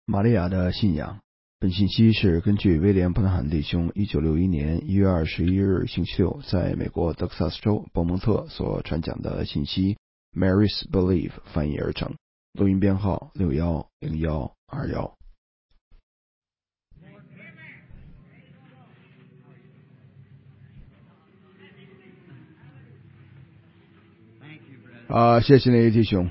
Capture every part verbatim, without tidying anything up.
玛利亚的信仰。本信息是根据威廉·布特罕弟兄一九六一年一月二十一日星期六在美国德克萨斯州伯蒙特所传讲的信息 Mary's Belief 翻译而成。录音编号六一零一二一。啊，谢谢你弟兄。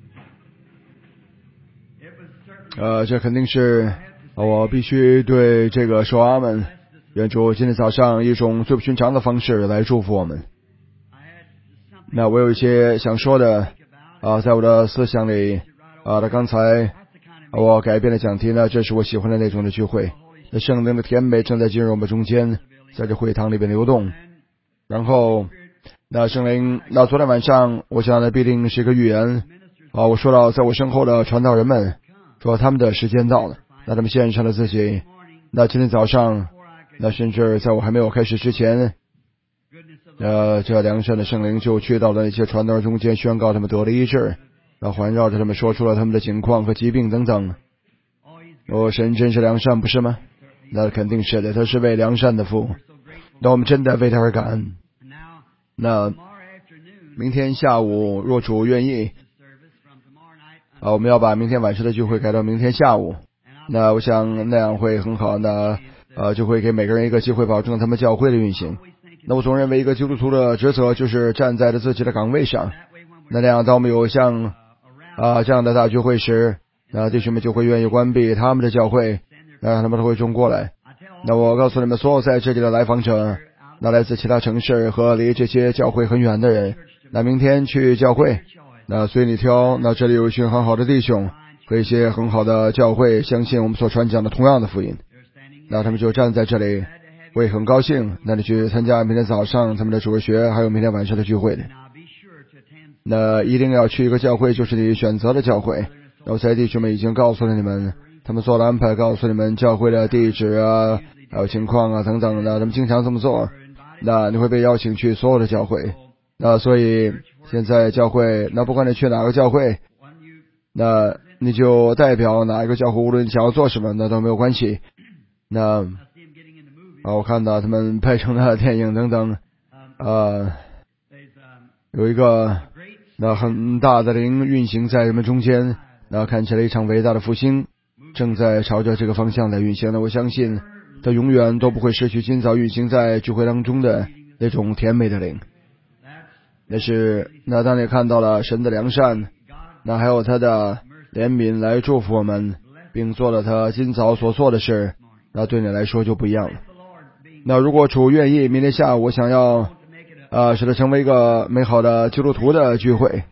呃，这肯定是我必须对这个说阿们。愿主今天早上以一种最不寻常的方式来祝福我们。那我有一些想说的啊，在我的思想里啊，那刚才我改变了讲题呢，这是我喜欢的那种的聚会。那圣灵的甜美正在进入我们中间，在这会堂里边流动。然后那圣灵，那昨天晚上我想的必定是一个预言啊，我说到在我身后的传道人们说他们的时间到了，那他们献上了自己。那今天早上，那甚至在我还没有开始之前，呃，这良善的圣灵就去到了那些传道人中间，宣告他们得了医治，然后环绕着他们说出了他们的情况和疾病等等。哦，神真是良善，不是吗？那肯定是的，他是为良善的父。那我们真的为他而感恩。那明天下午若主愿意啊，我们要把明天晚上的聚会改到明天下午。那我想那样会很好，那呃就会给每个人一个机会，保证他们教会的运行。那我总认为一个基督徒的职责就是站在了自己的岗位上。那那样当我们有像啊这样的大聚会时，那弟兄们就会愿意关闭他们的教会，那他们都会中过来。那我告诉你们，所有在这里的来访者，那来自其他城市和离这些教会很远的人，那明天去教会，那随你挑。那这里有一群很好的弟兄和一些很好的教会，相信我们所传讲的同样的福音，那他们就站在这里，会很高兴那你去参加明天早上他们的主日学还有明天晚上的聚会的。那一定要去一个教会，就是你选择的教会。那我在弟兄们已经告诉了你们，他们做了安排，告诉你们教会的地址啊还有情况啊等等的，他们经常这么做。那你会被邀请去所有的教会。那所以现在教会，那不管你去哪个教会，那你就代表哪一个教会，无论想要做什么那都没有关系。那啊，我看到他们拍成了电影等等，呃，有一个那很大的灵运行在人们中间，那看起来一场伟大的复兴正在朝着这个方向来运行的。我相信它永远都不会失去今早运行在聚会当中的那种甜美的灵。那是那当你看到了神的良善，那还有他的怜悯来祝福我们，并做了他今早所做的事，那对你来说就不一样了。那如果主愿意，明天下午我想要啊，使它成为一个美好的基督徒的聚会，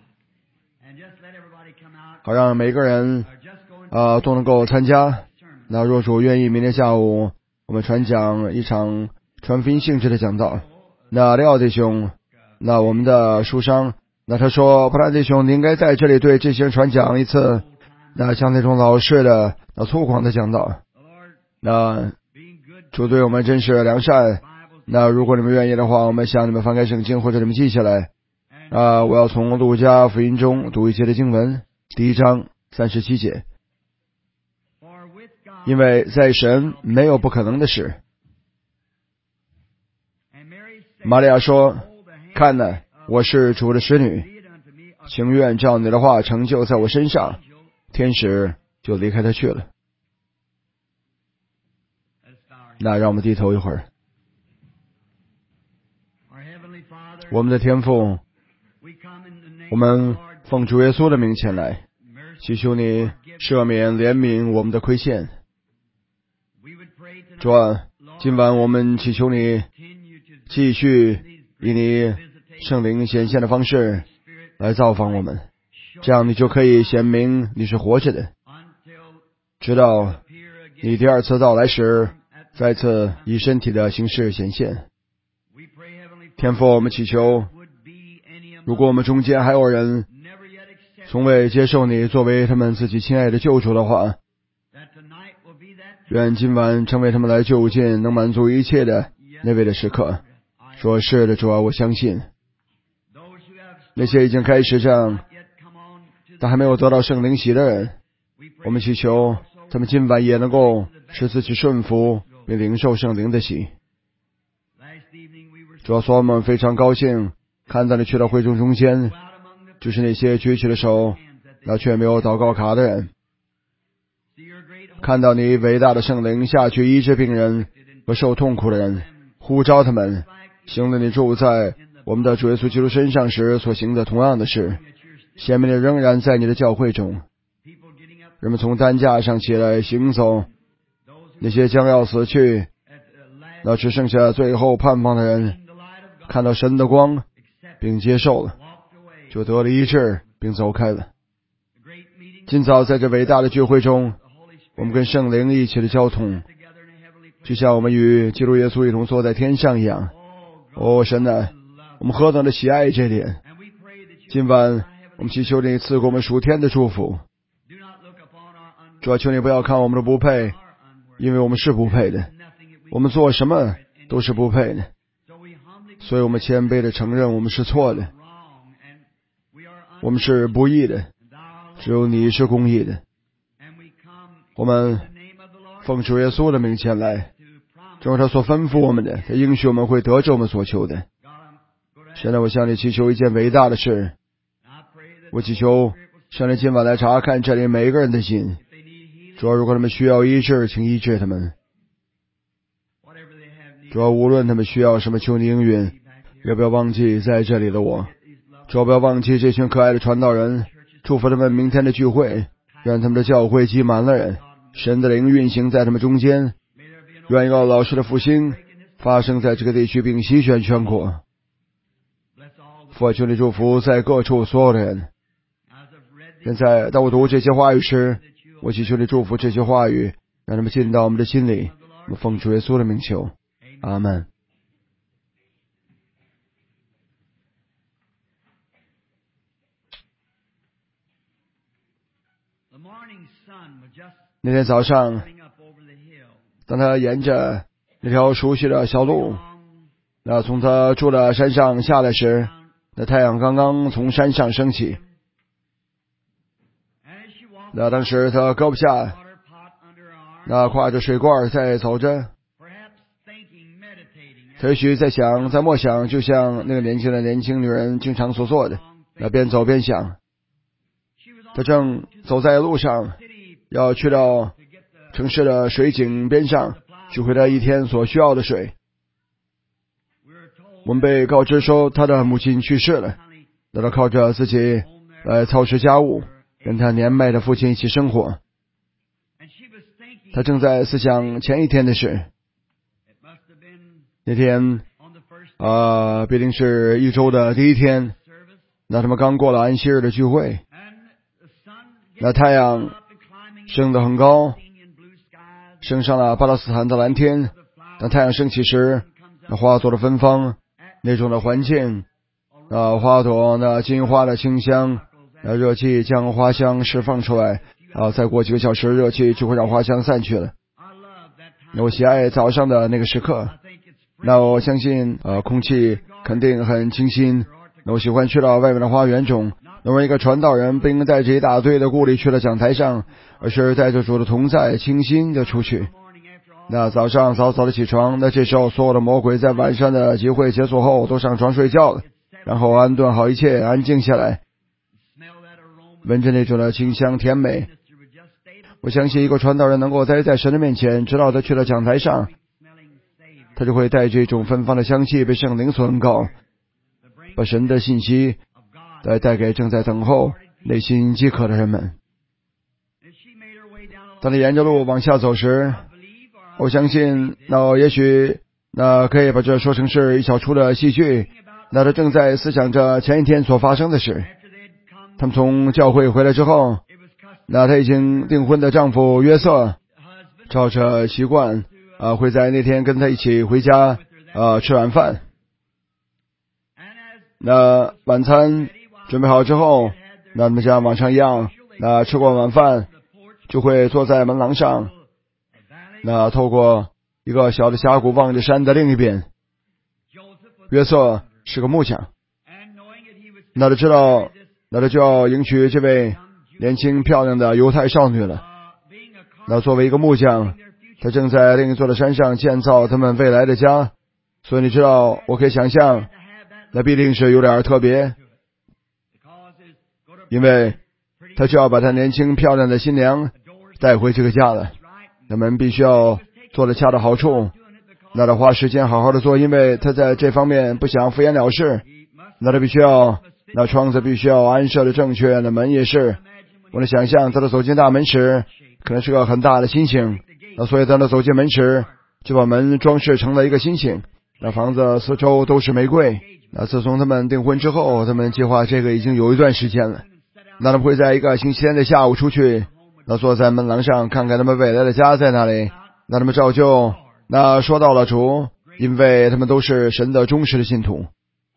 好让每个人啊都能够参加。那若主愿意，明天下午我们传讲一场传福音性质的讲道。那廖弟兄，那我们的书商，那他说，布兰弟兄，你应该在这里对这些人传讲一次，那像那种老式的那粗犷的讲道。那主对我们真是良善。那如果你们愿意的话，我们向你们翻开圣经，或者你们记下来啊，我要从路加福音中读一节的经文，第一章三十七节。因为在神没有不可能的事。玛利亚说，看哪，我是主的使女，情愿照你的话成就在我身上。天使就离开他去了。那让我们低头一会儿。我们的天父，我们奉主耶稣的名前来，祈求你赦免怜悯我们的亏欠。主啊，今晚我们祈求你继续以你圣灵显现的方式来造访我们，这样你就可以显明你是活着的，直到你第二次到来时再次以身体的形式显现。天父，我们祈求，如果我们中间还有人从未接受你作为他们自己亲爱的救主的话，愿今晚成为他们来就近能满足一切的那位的时刻。说是的，主啊，我相信。那些已经开始这样但还没有得到圣灵洗的人，我们祈求他们今晚也能够使自己顺服并领受圣灵的喜。主要说我们非常高兴看到你去到会众中间，就是那些举起了手那却没有祷告卡的人，看到你伟大的圣灵下去医治病人和受痛苦的人，呼召他们行了你住在我们的主耶稣基督身上时所行的同样的事。显明的仍然在你的教会中，人们从担架上起来行走，那些将要死去那只剩下最后盼望的人看到神的光并接受了，就得了医治并走开了。今早在这伟大的聚会中，我们跟圣灵一起的交通，就像我们与基督耶稣一同坐在天上一样。哦，神啊，我们何等的喜爱这点！今晚我们祈求你赐给我们属天的祝福。主啊，求你不要看我们的不配，因为我们是不配的，我们做什么都是不配的，所以我们谦卑的承认我们是错的，我们是不义的，只有你是公义的。我们奉主耶稣的名前来，正如他所吩咐我们的，他应许我们会得着我们所求的。现在我向你祈求一件伟大的事，我祈求上帝今晚来查看这里每一个人的心。主要如果他们需要医治，请医治他们。主要无论他们需要什么，求你应允。也不要忘记在这里的我，主要不要忘记这群可爱的传道人，祝福他们明天的聚会，让他们的教会挤满了人，神的灵运行在他们中间，愿一个老师的复兴发生在这个地区并席卷全国。父啊，求你祝福在各处所有的人。现在当我读这些话语时，我祈求你祝福这些话语，让他们进到我们的心里。我们奉主耶稣的名求，阿们。那天早上，当他沿着那条熟悉的小路，那从他住的山上下来时，那太阳刚刚从山上升起。那当时他胳膊下那挎着水罐在走着，他也许在想，在默想，就像那个年轻的年轻女人经常所做的，那边走边想。他正走在路上，要去到城市的水井边上取回他一天所需要的水。我们被告知说他的母亲去世了，那他靠着自己来操持家务，跟他年迈的父亲一起生活。他正在思想前一天的事。那天啊、呃，必定是一周的第一天，那他们刚过了安息日的聚会。那太阳升得很高，升上了巴勒斯坦的蓝天。当太阳升起时，那花朵的芬芳，那种的环境，啊，花朵那金花的清香，那热气将花香释放出来，啊，再过几个小时，热气就会让花香散去了。那我喜爱早上的那个时刻，那我相信，呃，空气肯定很清新。那我喜欢去到外面的花园中。那么一个传道人不应带着一大堆的顾虑去了讲台上，而是带着主的同在，清新的出去。那早上早早的起床，那这时候所有的魔鬼在晚上的集会结束后都上床睡觉了，然后安顿好一切，安静下来，闻着那种的清香甜美。我相信一个传道人能够待在神的面前，直到他去了讲台上，他就会带着一种芬芳的香气被圣灵所恩膏，把神的信息来带给正在等候内心饥渴的人们。当你沿着路往下走时，我相信那也许那可以把这说成是一小出的戏剧。那他正在思想着前一天所发生的事。他们从教会回来之后，那他已经订婚的丈夫约瑟照着习惯啊，会在那天跟他一起回家啊吃晚饭。那晚餐准备好之后，那他们像往常一样，那吃过晚饭就会坐在门廊上，那透过一个小的峡谷望着山的另一边。约瑟是个木匠，那他知道，那他就要迎娶这位年轻漂亮的犹太少女了。 那作为一个木匠，他正在另一座的山上建造他们未来的家，所以你知道，我可以想象，那必定是有点特别，因为他就要把他年轻漂亮的新娘带回这个家了。他们必须要做得恰到好处，那他花时间好好的做，因为他在这方面不想敷衍了事。那他必须要，那窗子必须要安设的正确，那门也是。我能想象，在他走进大门时，可能是个很大的星星，那所以当他走进门时，就把门装饰成了一个星星。那房子四周都是玫瑰。那自从他们订婚之后，他们计划这个已经有一段时间了。那他们会在一个星期天的下午出去，那坐在门廊上看看他们未来的家在哪里。那他们照旧，那说到了主，因为他们都是神的忠实的信徒。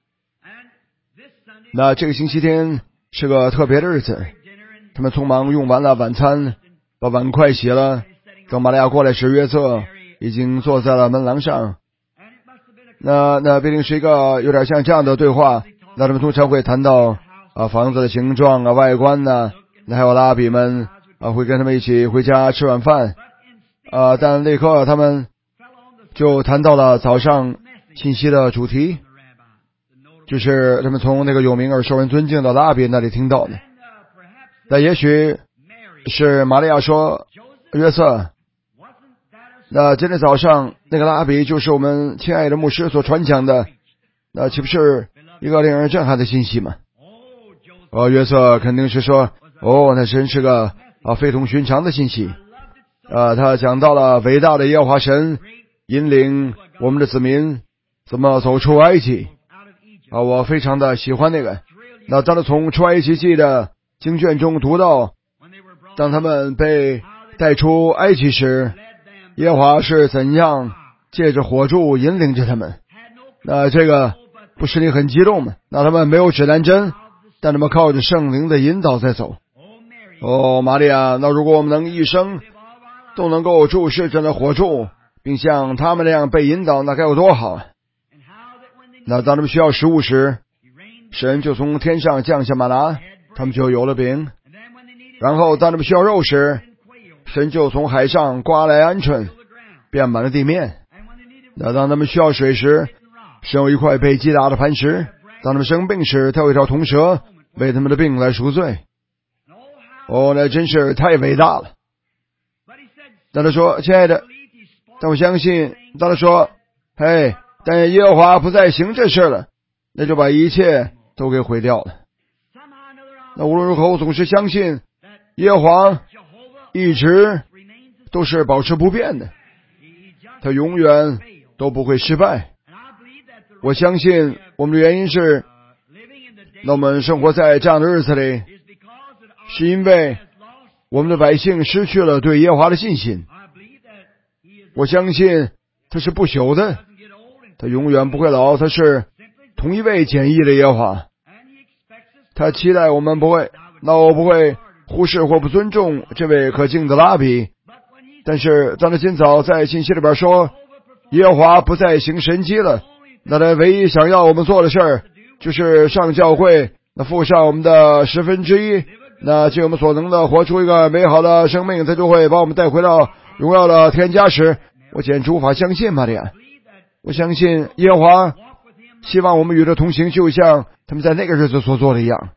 那这个星期天是个特别的日子，他们匆忙用完了晚餐，把碗筷洗了。等玛利亚过来时，约瑟已经坐在了门廊上。那那必定是一个有点像这样的对话。那他们通常会谈到啊房子的形状啊、外观呐、啊，那还有拉比们啊会跟他们一起回家吃晚饭啊。但立刻他们就谈到了早上信息的主题，就是他们从那个有名而受人尊敬的拉比那里听到的。那也许是玛利亚说，约瑟，那今天早上那个拉比就是我们亲爱的牧师所传讲的，那岂不是一个令人震撼的信息吗？哦，约瑟肯定是说，哦，那真是个啊非同寻常的信息啊！他讲到了伟大的耶和华神引领我们的子民怎么走出埃及啊！我非常的喜欢那个。那当他从出埃及记的经卷中读到，当他们被带出埃及时，耶和华是怎样借着火柱引领着他们。那这个不使你很激动吗？那他们没有指南针，但他们靠着圣灵的引导在走。哦，玛利亚，那如果我们能一生都能够注视着那火柱，并像他们那样被引导，那该有多好啊！那当他们需要食物时，神就从天上降下玛拿，他们就有了饼。然后当他们需要肉时，神就从海上刮来鹌鹑，遍满了地面。那当他们需要水时，神有一块被击打的磐石。当他们生病时，他有一条铜蛇为他们的病来赎罪。哦，那真是太伟大了。当他说，亲爱的，但我相信，当他说，嘿，但耶和华不再行这事了，那就把一切都给毁掉了。那无论如何，我总是相信耶和华一直都是保持不变的，他永远都不会失败。我相信我们的原因是，那我们生活在这样的日子里，是因为我们的百姓失去了对耶和华的信心。我相信他是不朽的，他永远不会老，他是同一位简易的耶和华。他期待我们不会，那我不会忽视或不尊重这位可敬的拉比。但是当他今早在信息里边说耶和华不再行神迹了，那他唯一想要我们做的事儿就是上教会，那付上我们的十分之一，那尽我们所能的活出一个美好的生命，他就会把我们带回到荣耀的天家时，我简直无法相信玛利亚。我相信耶和华希望我们与他同行，就像他们在那个日子所做的一样。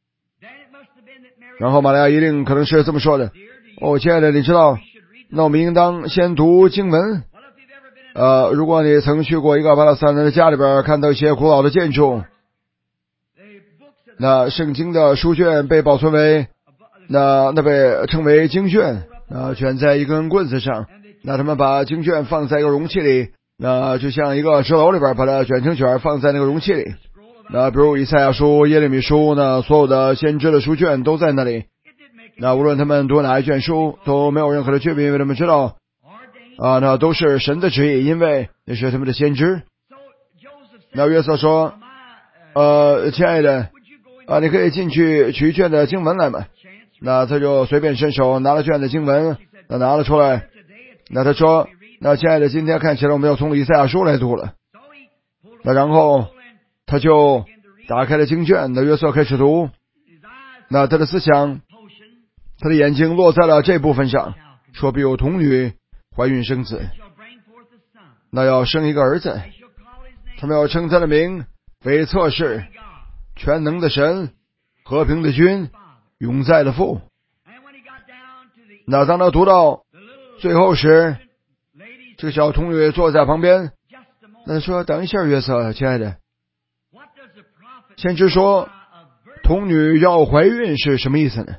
然后玛利亚一定可能是这么说的，哦，亲爱的，你知道，那我们应当先读经文。呃，如果你曾去过一个巴勒斯坦人的家里边，看到一些古老的建筑，那圣经的书卷被保存为，那那被称为经卷，呃，卷在一根棍子上，那他们把经卷放在一个容器里，那就像一个纸篓里边把它卷成卷放在那个容器里。那比如以赛亚书、耶利米书，那所有的先知的书卷都在那里。那无论他们读哪一卷书都没有任何的区别，因为他们知道啊，那都是神的旨意，因为那是他们的先知。那约瑟说，呃，亲爱的啊，你可以进去取一卷的经文来嘛。那他就随便伸手拿了卷的经文，那拿了出来。那他说，那亲爱的，今天看起来我们要从以赛亚书来读了。那然后他就打开了经卷，那约瑟开始读。那他的思想，他的眼睛落在了这部分上。 说必有童女怀孕生子，那要生一个儿子，他们要称他的名为测试全能的神，和平的君，永在的父。那当他读到最后时，这个小童女坐在旁边，那他说等一下约瑟，亲爱的，先知说童女要怀孕是什么意思呢？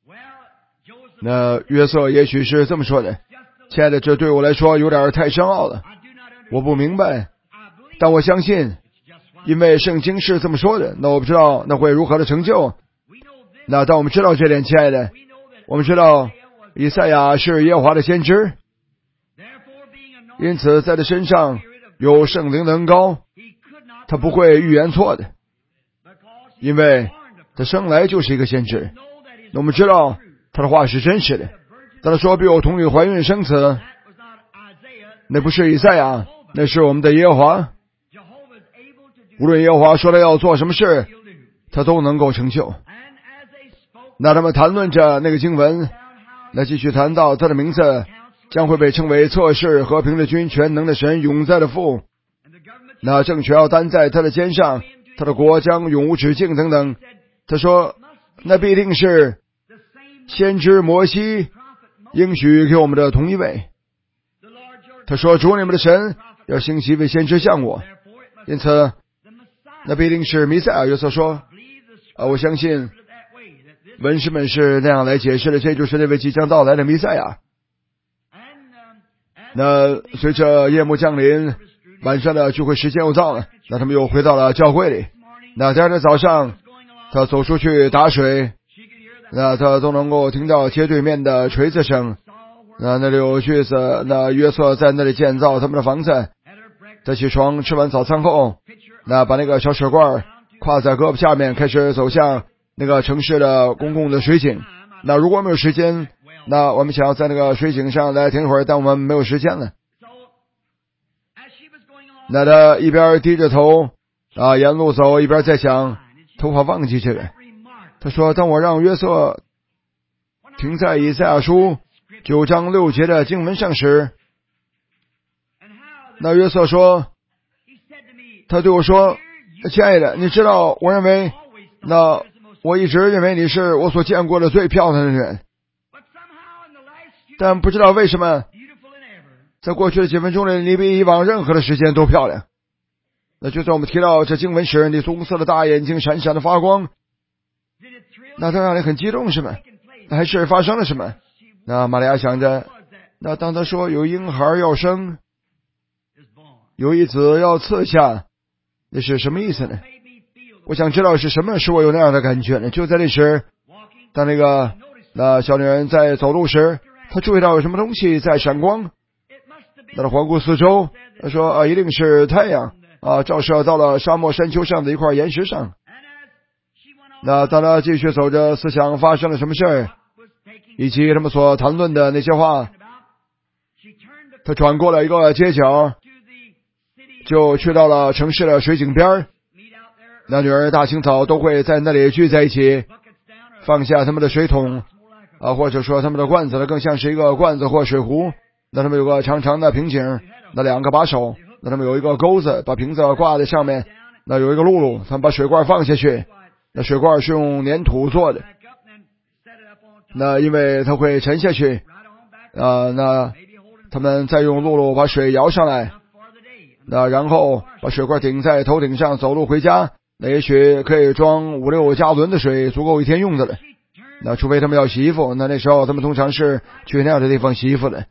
那约瑟也许是这么说的，亲爱的，这对我来说有点太深奥了，我不明白，但我相信，因为圣经是这么说的，那我不知道那会如何的成就。那当我们知道这点，亲爱的，我们知道以赛亚是耶和华的先知，因此在他身上有圣灵的恩膏，他不会预言错的，因为他生来就是一个先知。那我们知道他的话是真实的，当他说必有童女怀孕生子，那不是以赛亚，那是我们的耶和华。无论耶和华说他要做什么事，他都能够成就。那他们谈论着那个经文，那继续谈到他的名字将会被称为测试和平的君，全能的神，永在的父。那政权要担在他的肩上，他的国将永无止境等等。他说那必定是先知摩西应许给我们的同一位。他说主你们的神要兴起一位先知像我，因此那必定是弥赛亚。约瑟说啊，我相信文士们是那样来解释的，这就是那位即将到来的弥赛亚。那随着夜幕降临，晚上的聚会时间又到了，那他们又回到了教会里。那第二天早上他走出去打水，那他都能够听到街对面的锤子声，那那里有锯子。那约瑟在那里建造他们的房子。他起床吃完早餐后，那把那个小水罐挎在胳膊下面，开始走向那个城市的公共的水井。那如果没有时间，那我们想要在那个水井上来停一会儿，但我们没有时间了。那他一边低着头啊沿路走，一边在想，头发忘记这个。他说当我让约瑟停在以赛亚书九章六节的经文上时，那约瑟说，他对我说，亲爱的，你知道我认为那我一直认为你是我所见过的最漂亮的人，但不知道为什么在过去的几分钟里，你比以往任何的时间都漂亮。那就在我们提到这经文时，你棕色的大眼睛闪闪的发光，那它让你很激动是吗？还是发生了什么？那玛利亚想着，那当他说有婴孩要生，有一子要赐下，那是什么意思呢？我想知道是什么使我有那样的感觉呢？就在那时，当那个那小女人在走路时，她注意到有什么东西在闪光，那她环顾四周，她说啊，一定是太阳啊，照射到了沙漠山丘上的一块岩石上。那当她继续走着，思想发生了什么事儿，以及他们所谈论的那些话，她转过了一个街角，就去到了城市的水井边。那女儿大清早都会在那里聚在一起，放下他们的水桶啊，或者说他们的罐子，那更像是一个罐子或水壶。那他们有个长长的瓶颈，那两个把手，那他们有一个钩子，把瓶子挂在上面，那有一个辘轳，他们把水罐放下去，那水罐是用粘土做的，那因为它会沉下去啊，那他们再用辘轳把水摇上来，那然后把水罐顶在头顶上，走路回家。那也许可以装五六加仑的水，足够一天用的了。那除非他们要洗衣服，那那时候他们通常是去那样的地方洗衣服的。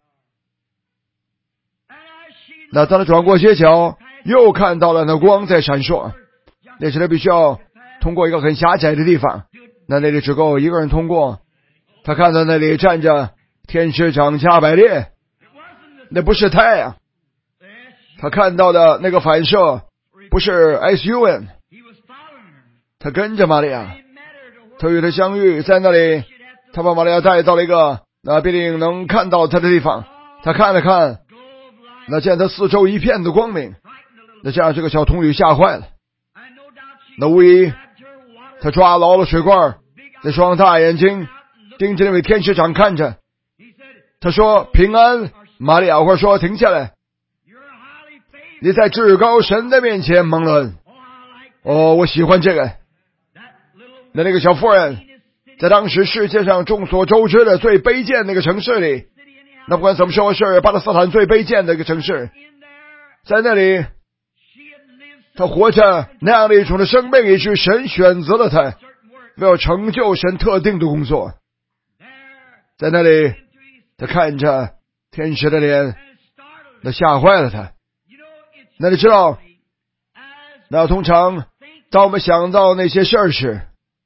那当他转过街角，又看到了那光在闪烁，那时他必须要通过一个很狭窄的地方，那那里只够一个人通过。他看到那里站着天使长加百列，那不是太阳。他看到的那个反射不是 S U N，他跟着玛利亚，他与他相遇在那里，他把玛利亚带到了一个那必定能看到他的地方。他看了看，那见他四周一片的光明，那这样这个小童女吓坏了。那无疑他抓牢了水罐，那双大眼睛盯着那位天使长看着。 他说平安，玛利亚或者说停下来，你在至高神的面前蒙恩。哦，我喜欢这个。那那个小妇人在当时世界上众所周知的最卑贱那个城市里，那不管怎么说是巴勒斯坦最卑贱的一个城市，在那里他活着那样的一种的生命，也是神选择了他为了成就神特定的工作。在那里他看着天使的脸，那吓坏了他。那你知道，那通常当我们想到那些事儿时，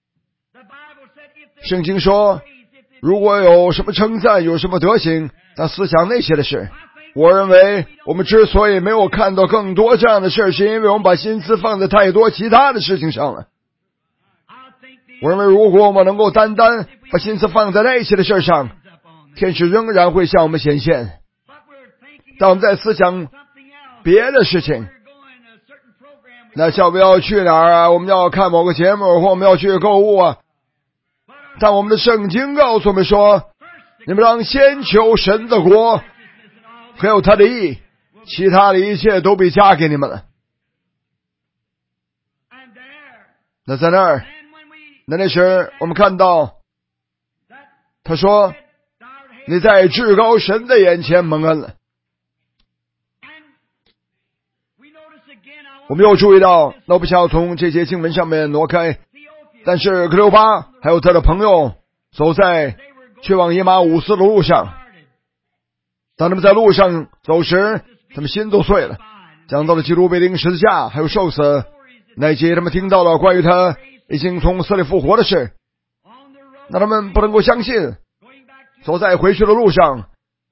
圣经说如果有什么称赞，有什么德行，那思想那些的事。我认为我们之所以没有看到更多这样的事，是因为我们把心思放在太多其他的事情上了。我认为如果我们能够单单把心思放在那些的事上，天使仍然会向我们显现。当我们在思想别的事情，那要不要去哪儿啊？我们要看某个节目，或我们要去购物啊？但我们的圣经告诉我们说，你们当先求神的国还有他的义，其他的一切都被加给你们了。那在那儿，那那时我们看到他说你在至高神的眼前蒙恩了。我们又注意到，那我不想要从这些经文上面挪开，但是克留巴还有他的朋友走在去往以马忤斯的路上。当他们在路上走时，他们心都碎了，讲到了基督被钉十字架还有受死，那一节他们听到了关于他已经从死里复活的事，那他们不能够相信。走在回去的路上，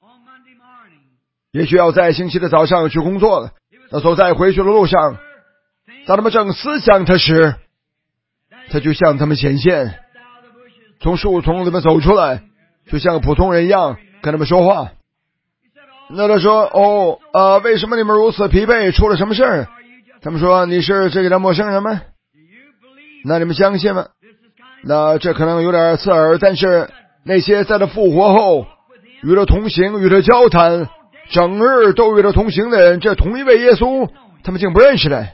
也许要在星期的早上去工作了，那走在回去的路上，当他们正思想他时，他就向他们显现，从树丛里面走出来，就像个普通人一样跟他们说话。那他说哦呃，为什么你们如此疲惫？出了什么事儿？他们说你是这里的陌生人吗？那你们相信吗？那这可能有点刺耳，但是那些在他复活后与他同行，与他交谈，整日都与他同行的人，这同一位耶稣他们竟不认识了。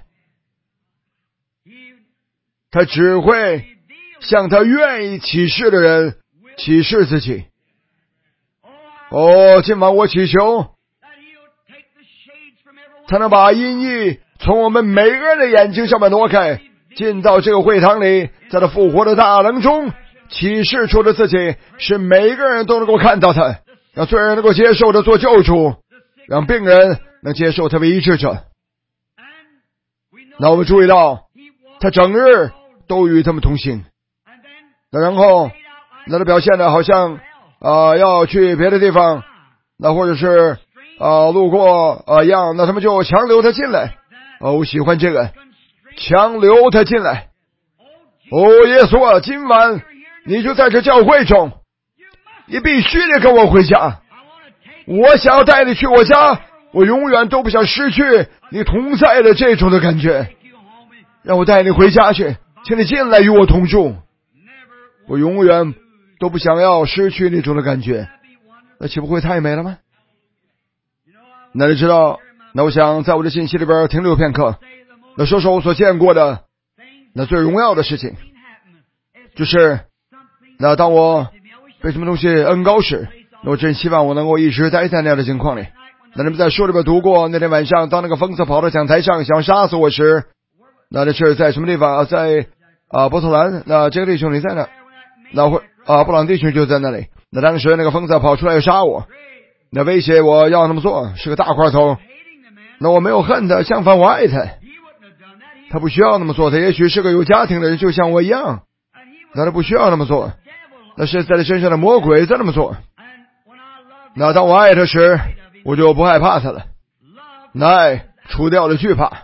他只会向他愿意启示的人启示自己。哦，今晚我祈求他能把阴翳从我们每个人的眼睛上面挪开，进到这个会堂里，在他复活的大能中启示出的自己，使每个人都能够看到他，让罪人能够接受他做救主，让病人能接受他为医治者。那我们注意到他整日都与他们同行。那然后那他表现的好像呃要去别的地方，那或者是呃路过呃一样，那他们就强留他进来。哦，我喜欢这个，强留他进来。哦，耶稣啊，今晚你就在这教会中，你必须得跟我回家。我想要带你去我家，我永远都不想失去你同在的这种的感觉。让我带你回家去，请你进来与我同住。我永远都不想要失去那种的感觉，那岂不会太美了吗？那你知道，那我想在我的信息里边停留片刻，那说说我所见过的那最荣耀的事情，就是那当我被什么东西恩高时，那我真希望我能够一直待在那样的情况里。那你们在书里边读过，那天晚上当那个疯子跑到讲台上想杀死我时，那这是在什么地方啊？在啊波特兰。那这个弟兄你在哪？那会啊布朗弟兄就在那里。那当时那个疯子跑出来要杀我，那威胁我要那么做，是个大块头。那我没有恨他，相反我爱他。他不需要那么做，他也许是个有家庭的人，就像我一样，那他不需要那么做，那是在他身上的魔鬼在那么做。那当我爱他时，我就不害怕他了，那爱除掉了惧怕。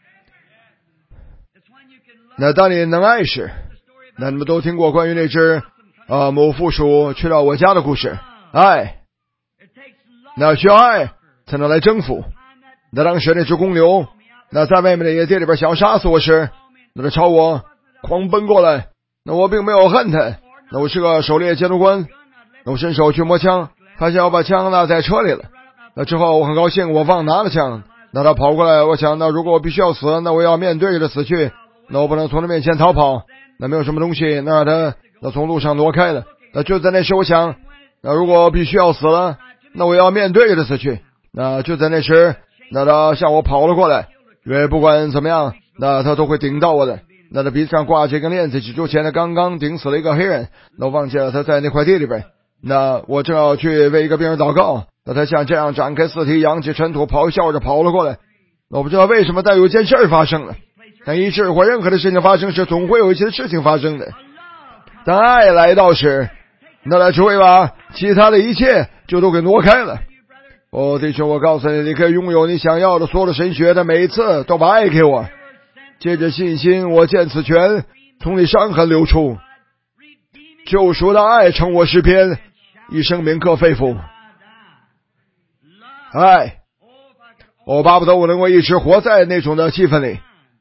那当你能爱时，那你们都听过关于那只啊某负鼠去到我家的故事。爱，那需要爱才能来征服。那当时那只公牛，那在外面的野地里边想要杀死我时，那他朝我狂奔过来，那我并没有恨他，那我是个狩猎监督官，那我伸手去摸枪， 发现我把枪落在车里了。那之后我很高兴，我忘拿了枪。那他跑过来，我想，那如果我必须要死，那我要面对着死去，那我不能从他面前逃跑。那没有什么东西能让他那从路上挪开了。那就在那时，我想，那如果我必须要死了，那我要面对着死去。那就在那时，那他向我跑了过来，因为不管怎么样，那他都会顶到我的。那他鼻子上挂着一根链子，几周前他刚刚顶死了一个黑人。那我忘记了他在那块地里边。那我正要去为一个病人祷告，那他像这样展开四蹄，扬起尘土，咆哮着跑了过来。我不知道为什么，但有一件事发生了。但医治或任何的事情发生时，总会有一些事情发生的。当爱来到时，那他只会把其他的一切就都给挪开了。哦，弟兄，我告诉你，你可以拥有你想要的所有的神学，但每一次都把爱给我。借着信心，我见此权从你伤痕流出，救赎的爱成我诗篇，一生铭刻肺腑。爱，我巴不得我能够一直活在那种的气氛里。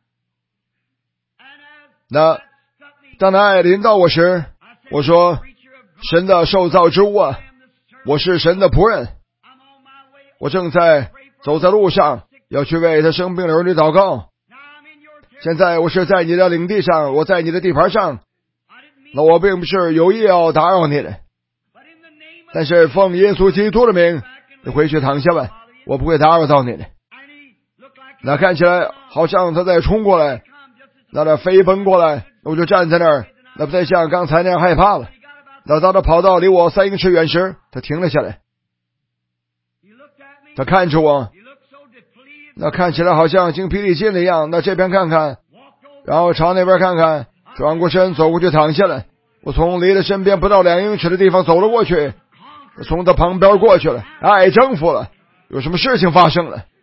那当那爱临到我时，我说，神的受造之物啊，我是神的仆人，我正在走在路上，要去为他生病的儿女祷告。现在我是在你的领地上，我在你的地盘上，那我并不是有意要打扰你的，但是奉耶稣基督的名，你回去躺下吧，我不会打扰到你的。那看起来好像他在冲过来，那他飞奔过来，我就站在那儿，那不再像刚才那样害怕了。那当他跑到离我三英尺远时，他停了下来，他看着我，那看起来好像精疲力尽的一样。那这边看看，然后朝那边看看，转过身走过去躺下了。我从离他身边不到两英尺的地方走了过去，从他旁边过去了。爱征服了，有什么事情发生了？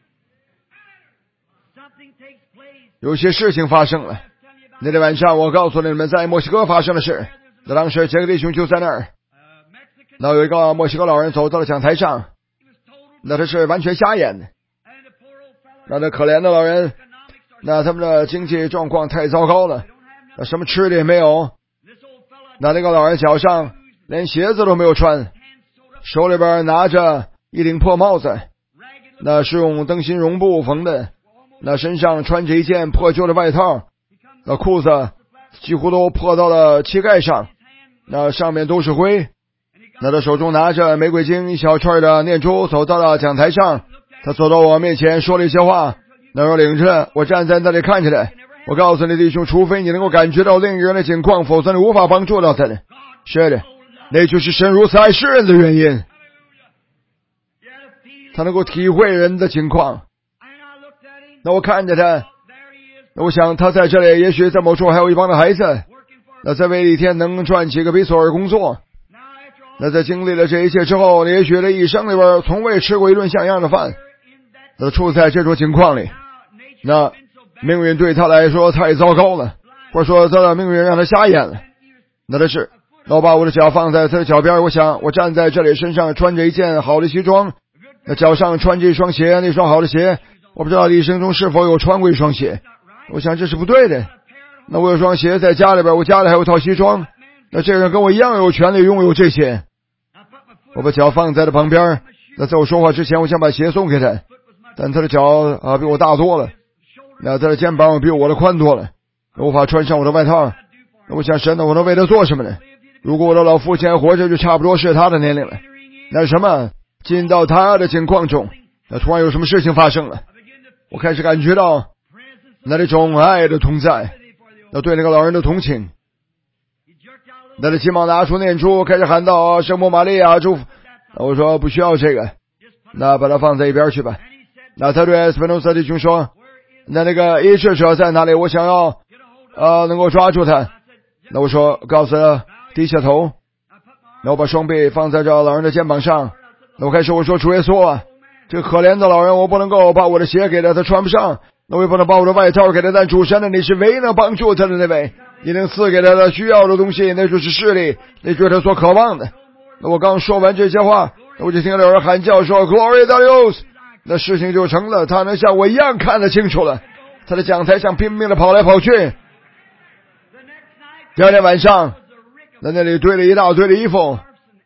有些事情发生了。那天晚上我告诉你们，在墨西哥发生的事。那当时杰克弟兄就在那儿，那有一个墨西哥老人走到了讲台上，那他是完全瞎眼的。那那可怜的老人，那他们的经济状况太糟糕了，那什么吃的也没有。那那个老人脚上连鞋子都没有穿，手里边拿着一顶破帽子，那是用灯芯绒布缝的，那身上穿着一件破旧的外套，那裤子几乎都破到了膝盖上，那上面都是灰。那他手中拿着玫瑰金一小串的念珠，走到了讲台上。他走到我面前说了一些话，那我领着我站在那里看着他。我告诉你弟兄，除非你能够感觉到另一个人的情况，否则你无法帮助到他的。是的，那就是神如此爱世人的原因，他能够体会人的情况。那我看着他，那我想他在这里，也许在某处还有一帮的孩子，那在为一天能赚几个比索尔工作。那在经历了这一切之后，也许他一生里边从未吃过一顿像样的饭。他处在这种情况里，那命运对他来说太糟糕了，或者说他的命运让他瞎眼了。那他是，那我把我的脚放在他的脚边，我想我站在这里，身上穿着一件好的西装，那脚上穿着一双鞋，那双好的鞋，我不知道一生中是否有穿过一双鞋，我想这是不对的。那我有双鞋在家里边，我家里还有套西装，那这个人跟我一样有权利拥有这些。我把脚放在他旁边，那在我说话之前，我想把鞋送给他，但他的脚啊比我大多了，那他的肩膀比我的宽多了，无法穿上我的外套。那我想神呢，我能为他做什么呢？如果我的老父亲还活着，就差不多是他的年龄了。那什么进到他的情况中，那突然有什么事情发生了，我开始感觉到那那种爱的同在，那对那个老人的同情。那他急忙拿出念珠，开始喊道：圣母玛利亚祝福。那我说不需要这个，那把它放在一边去吧。那他对斯宾诺斯弟兄说，那那个医治者在哪里？我想要呃能够抓住他。那我说告诉他低下头。那我把双臂放在这老人的肩膀上。那我开始我说主耶稣啊，这个可怜的老人，我不能够把我的鞋给他，他穿不上，那我也不能把我的外套给他，但主神的你是唯一能帮助他的那位，你能赐给他的需要的东西，那就是视力，那就是他所渴望的。那我刚说完这些话，我就听到有人喊叫说 Glory to Dios， 那事情就成了，他能像我一样看得清楚了。他在讲台上拼命的跑来跑去。第二天晚上，在那里堆了一大堆的衣服，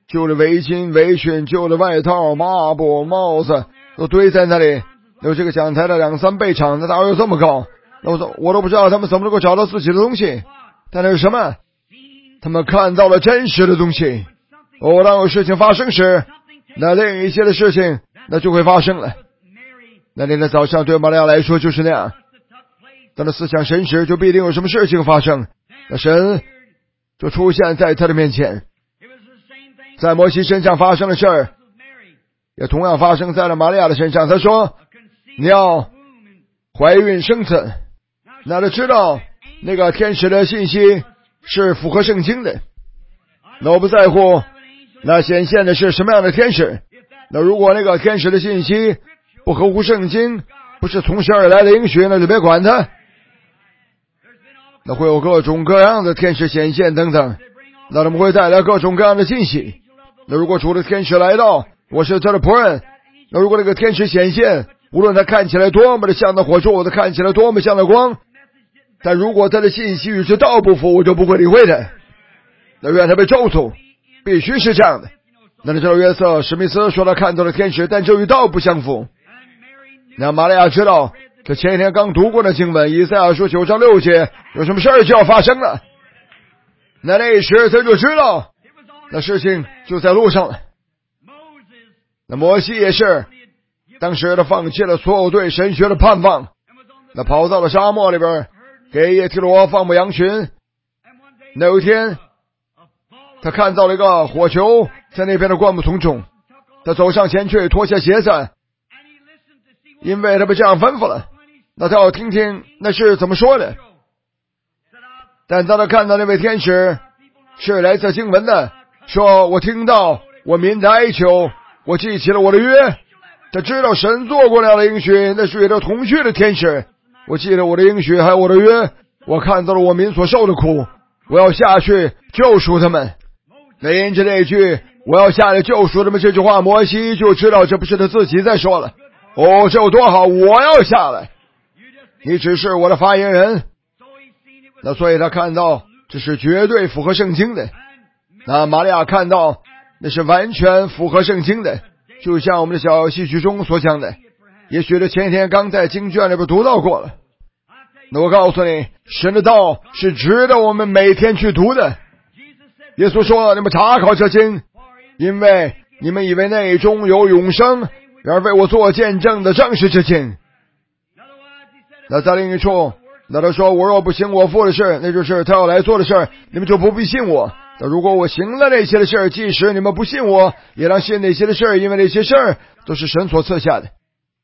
旧的围巾、围裙、旧的外套、抹布、帽子都堆在那里，有这个讲台的两三倍长，那大约有这么高。那我说我都不知道他们怎么能够找到自己的东西，但那是什么？他们看到了真实的东西。哦，当有事情发生时，那另一些的事情那就会发生了。那天的早上对玛利亚来说就是那样，当他思想神时，就必定有什么事情发生，那神就出现在他的面前。在摩西身上发生的事儿，也同样发生在了玛利亚的身上。他说你要怀孕生子，那他知道那个天使的信息是符合圣经的。那我不在乎那显现的是什么样的天使，那如果那个天使的信息不合乎圣经，不是从神而来的应许，那就别管他。那会有各种各样的天使显现等等，那他们会带来各种各样的信息。那如果主的天使来到，我是他的仆人，那如果那个天使显现，无论他看起来多么的像那火柱，他看起来多么像那光，但如果他的信息与之道不符，我就不会理会他。那愿他被咒诅，必须是这样的。那你知道约瑟史密斯说他看到了天使，但这与道不相符。那玛利亚知道，这前一天刚读过的经文以赛亚书九章六节，有什么事儿就要发生了。那那时他就知道那事情就在路上了。那摩西也是，当时他放弃了所有对神学的盼望，那跑到了沙漠里边给耶提罗放牧羊群。那有一天他看到了一个火球在那边的灌木丛中，他走上前去脱下鞋子，因为他被这样吩咐了，那他要听听那是怎么说的。但当他看到那位天使是来自经文的，说我听到我民的哀求，我记起了我的约，他知道神做过那样的应许，那是与他同去的天使，我记得我的应许还有我的约，我看到了我民所受的苦，我要下去救赎他们。那因着那句我要下来救赎他们这句话，摩西就知道这不是他自己在说了。哦，这有多好，我要下来，你只是我的发言人。那所以他看到这是绝对符合圣经的，那玛利亚看到那是完全符合圣经的，就像我们的小戏剧中所讲的，也许他前一天刚在经卷里边读到过了。那我告诉你，神的道是值得我们每天去读的。耶稣说你们查考这经，因为你们以为内中有永生，然而为我做见证的正是这经。那在另一处，那他说我若不行我父的事，那就是他要来做的事，你们就不必信我。那如果我行了那些的事，即使你们不信我，也当信那些的事，因为那些事都是神所赐下的。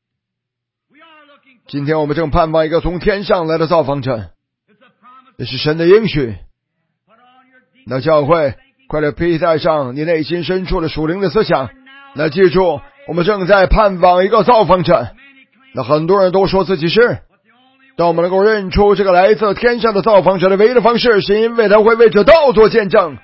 今天我们正盼望一个从天上来的造访者，这是神的应许。那教会快点披戴上你内心深处的属灵的思想，那记住我们正在盼望一个造访者。那很多人都说自己是，当我们能够认出这个来自天上的造访者的唯一的方式，是因为他会为这道做见证。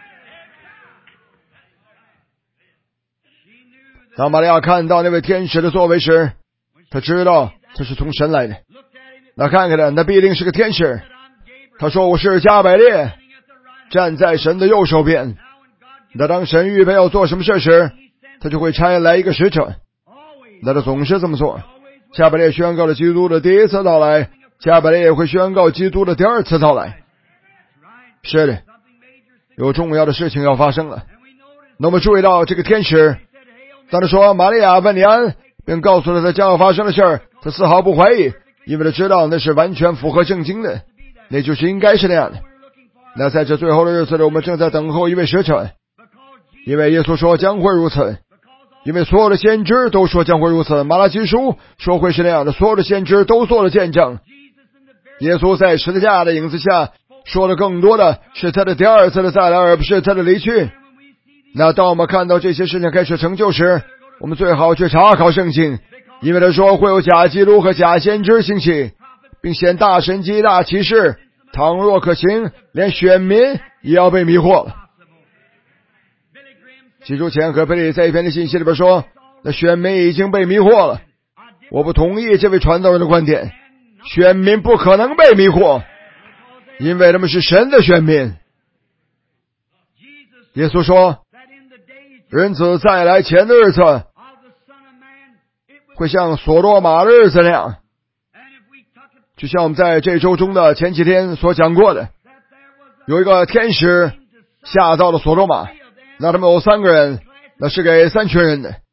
当玛利亚看到那位天使的作为时，他知道这是从神来的。那看看他，那必定是个天使。他说我是加百列，站在神的右手边。那当神预备要做什么事时，他就会差来一个使者。那他总是这么做。加百列宣告了基督的第一次到来，加百列也会宣告基督的第二次到来。是的，有重要的事情要发生了。那么注意到这个天使，当他说玛利亚问你安，并告诉了他将要发生的事儿，他丝毫不怀疑，因为他知道那是完全符合圣经的，那就是应该是那样的。那在这最后的日子里，我们正在等候一位使者，因为耶稣说将会如此，因为所有的先知都说将会如此，马拉基书说会是那样的，所有的先知都做了见证。耶稣在十字架的影子下说的更多的是他的第二次的再来，而不是他的离去。那当我们看到这些事情开始成就时，我们最好去查考圣经，因为他说会有假基督和假先知兴起，并显大神迹大奇事，倘若可行，连选民也要被迷惑了。记住前和贝利在一篇的信息里边说，那选民已经被迷惑了。我不同意这位传道人的观点，选民不可能被迷惑，因为他们是神的选民。耶稣说人子再来前的日子会像所罗马的日子那样，就像我们在这周中的前几天所讲过的，有一个天使下到了所罗马，那他们有三个人，那是给三群人的，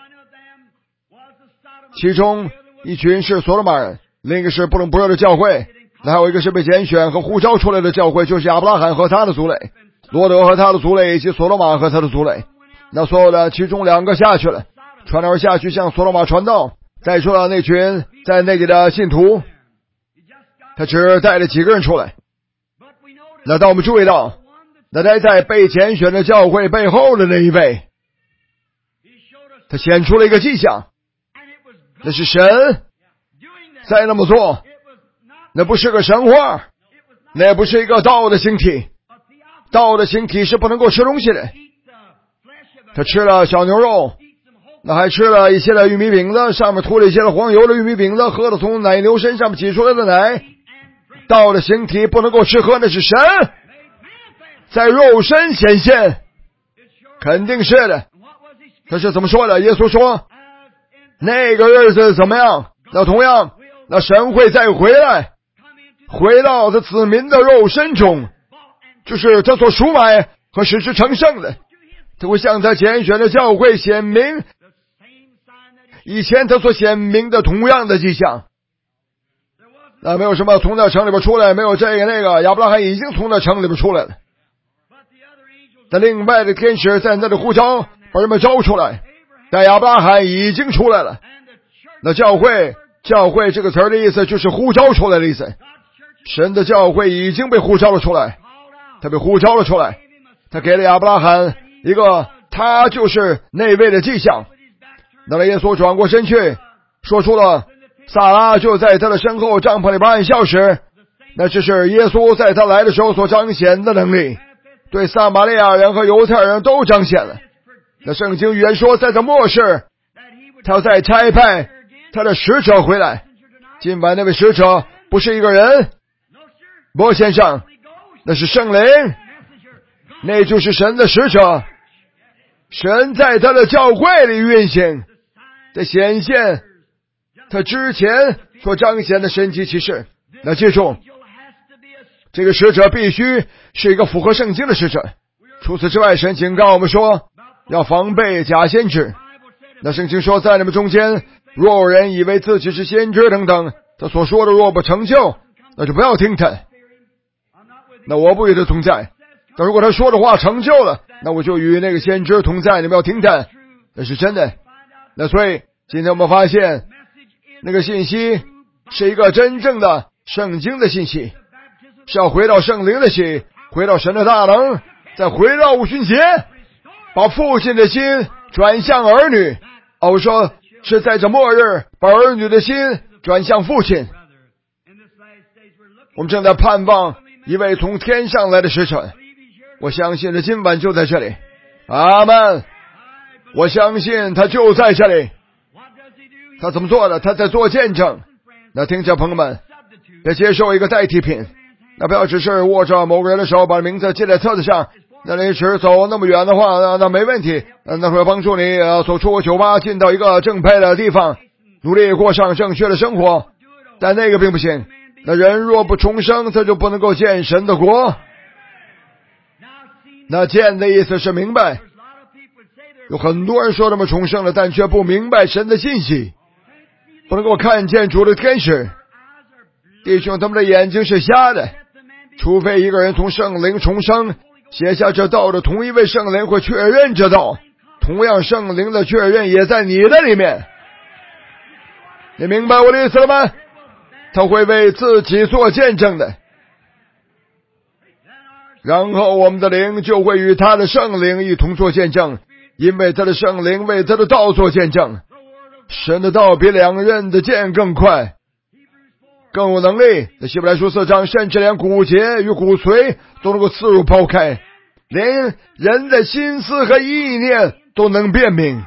其中一群是所罗马人，另一个是不冷不热的教会，那还有一个是被拣选和呼召出来的教会，就是亚伯拉罕和他的族类，罗德和他的族类，以及所罗马和他的族类。那所有的其中两个下去了，传道下去向所罗马传道，带出了那群在那里的信徒，他只带了几个人出来。那当我们注意到，那待在被拣选的教会背后的那一位，他显出了一个迹象，那是神在那么做，那不是个神话，那也不是一个道的形体，道的形体是不能够吃东西的。他吃了小牛肉，那还吃了一些的玉米饼子，上面涂了一些的黄油的玉米饼子，喝了从奶牛身上面挤出来的奶。道的形体不能够吃喝，那是神在肉身显现，肯定是的。他是怎么说的？耶稣说那个日子怎么样，那同样那神会再回来，回到他子民的肉身中，就是他所赎买和使之成圣的，他会向他拣选的教会显明以前他所显明的同样的迹象。那没有什么从那城里边出来，没有这个那个，亚伯拉罕已经从那城里边出来了。那另外的天使在那里呼召，把人们招出来，但亚伯拉罕已经出来了。那教会，教会这个词儿的意思就是呼召出来的意思。神的教会已经被呼召了出来，他被呼召了出来，他给了亚伯拉罕一个他就是那位的迹象。那么耶稣转过身去，说出了撒拉就在他的身后帐篷里边暗笑时，那这是耶稣在他来的时候所彰显的能力，对撒玛利亚人和犹太人都彰显了。那圣经预言说，在这末世他要再差派他的使者回来。今晚那位使者不是一个人，不，先生，那是圣灵，那就是神的使者。神在他的教会里运行，在显现他之前所彰显的神迹奇事。那记住，这个使者必须是一个符合圣经的使者。除此之外，神警告我们说要防备假先知。那圣经说，在你们中间若有人以为自己是先知等等，他所说的若不成就，那就不要听他。那我不与他同在，但如果他说的话成就了，那我就与那个先知同在，你们要听他，那是真的。那所以今天我们发现那个信息是一个真正的圣经的信息，是要回到圣灵的心，回到神的大能，再回到五旬节，把父亲的心转向儿女。哦，我说是在这末日把儿女的心转向父亲。我们正在盼望一位从天上来的使者，我相信他今晚就在这里。阿们，我相信他就在这里。他怎么做的？他在做见证。那听着朋友们，别接受一个代替品，那不要只是握着某个人的手，把名字记在册子上，那你只走那么远的话，那那没问题，那会帮助你呃走出酒吧，进到一个正派的地方，努力过上正确的生活。但那个并不行，那人若不重生，他就不能够见神的国。那见的意思是明白，有很多人说他们重生了，但却不明白神的信息，不能够看见主的天使。弟兄，他们的眼睛是瞎的，除非一个人从圣灵重生，写下这道的同一位圣灵会确认这道，同样圣灵的确认也在你的里面。你明白我的意思了吗？他会为自己做见证的，然后我们的灵就会与他的圣灵一同做见证，因为他的圣灵为他的道做见证。神的道比两刃的剑更快，更有能力。在希伯来书四章，甚至连骨节与骨髓都能够刺入剖开，连人的心思和意念都能辨明。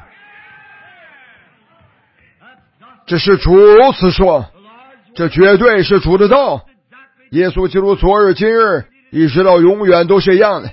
这是主如此说，这绝对是主的道。耶稣基督昨日今日一直到永远都是一样的，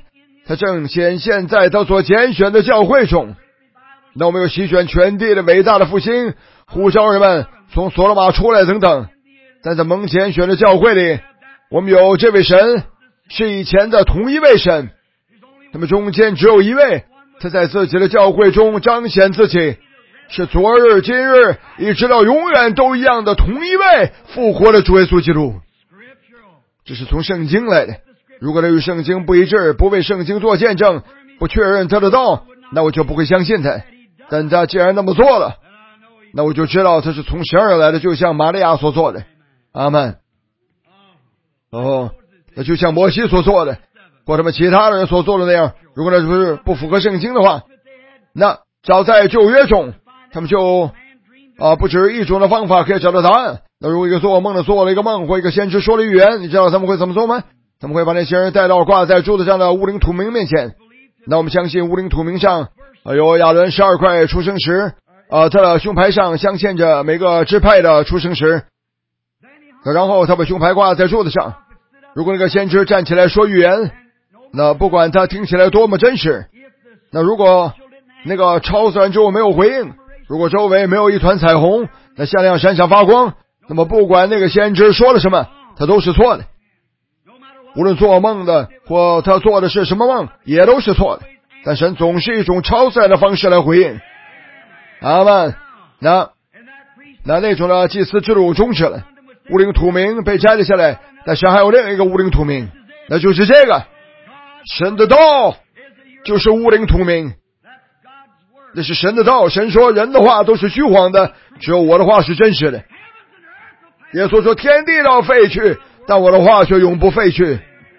他正显现在他所拣选的教会中。那我们有席卷全地的伟大的复兴，呼召人们从所罗马出来等等。但在蒙拣选的教会里，我们有这位神，是以前的同一位神，那么中间只有一位，他在自己的教会中彰显自己，是昨日今日一直到永远都一样的同一位复活的主耶稣基督。这是从圣经来的，如果他与圣经不一致，不为圣经做见证，不确认他的道，那我就不会相信他。但他既然那么做了，那我就知道他是从神而来的，就像玛利亚所做的。阿们。哦，那就像摩西所做的，或他们其他人所做的那样，如果那不是不符合圣经的话，那早在旧约中，他们就啊不止一种的方法可以找到答案。那如果一个做梦的做了一个梦，或一个先知说了预言，你知道他们会怎么做吗？他们会把那些人带到挂在柱子上的乌灵土明面前。那我们相信乌灵土明上啊有亚伦十二块出生石，啊他的胸牌上镶嵌着每个支派的出生石。然后他把胸牌挂在柱子上，如果那个先知站起来说预言，那不管他听起来多么真实，那如果那个超自然之物没有回应，如果周围没有一团彩虹，那像亮闪闪发光，那么不管那个先知说了什么，他都是错的。无论做梦的或他做的是什么梦，也都是错的。但神总是一种超自然的方式来回应。阿们。那那那种的祭司之路终止了，乌灵土明被摘了下来，但是还有另一个乌灵土明，那就是这个神的道，就是乌灵土明。那是神的道，神说人的话都是虚谎的，只有我的话是真实的。耶稣说天地要废去，但我的话却永不废去。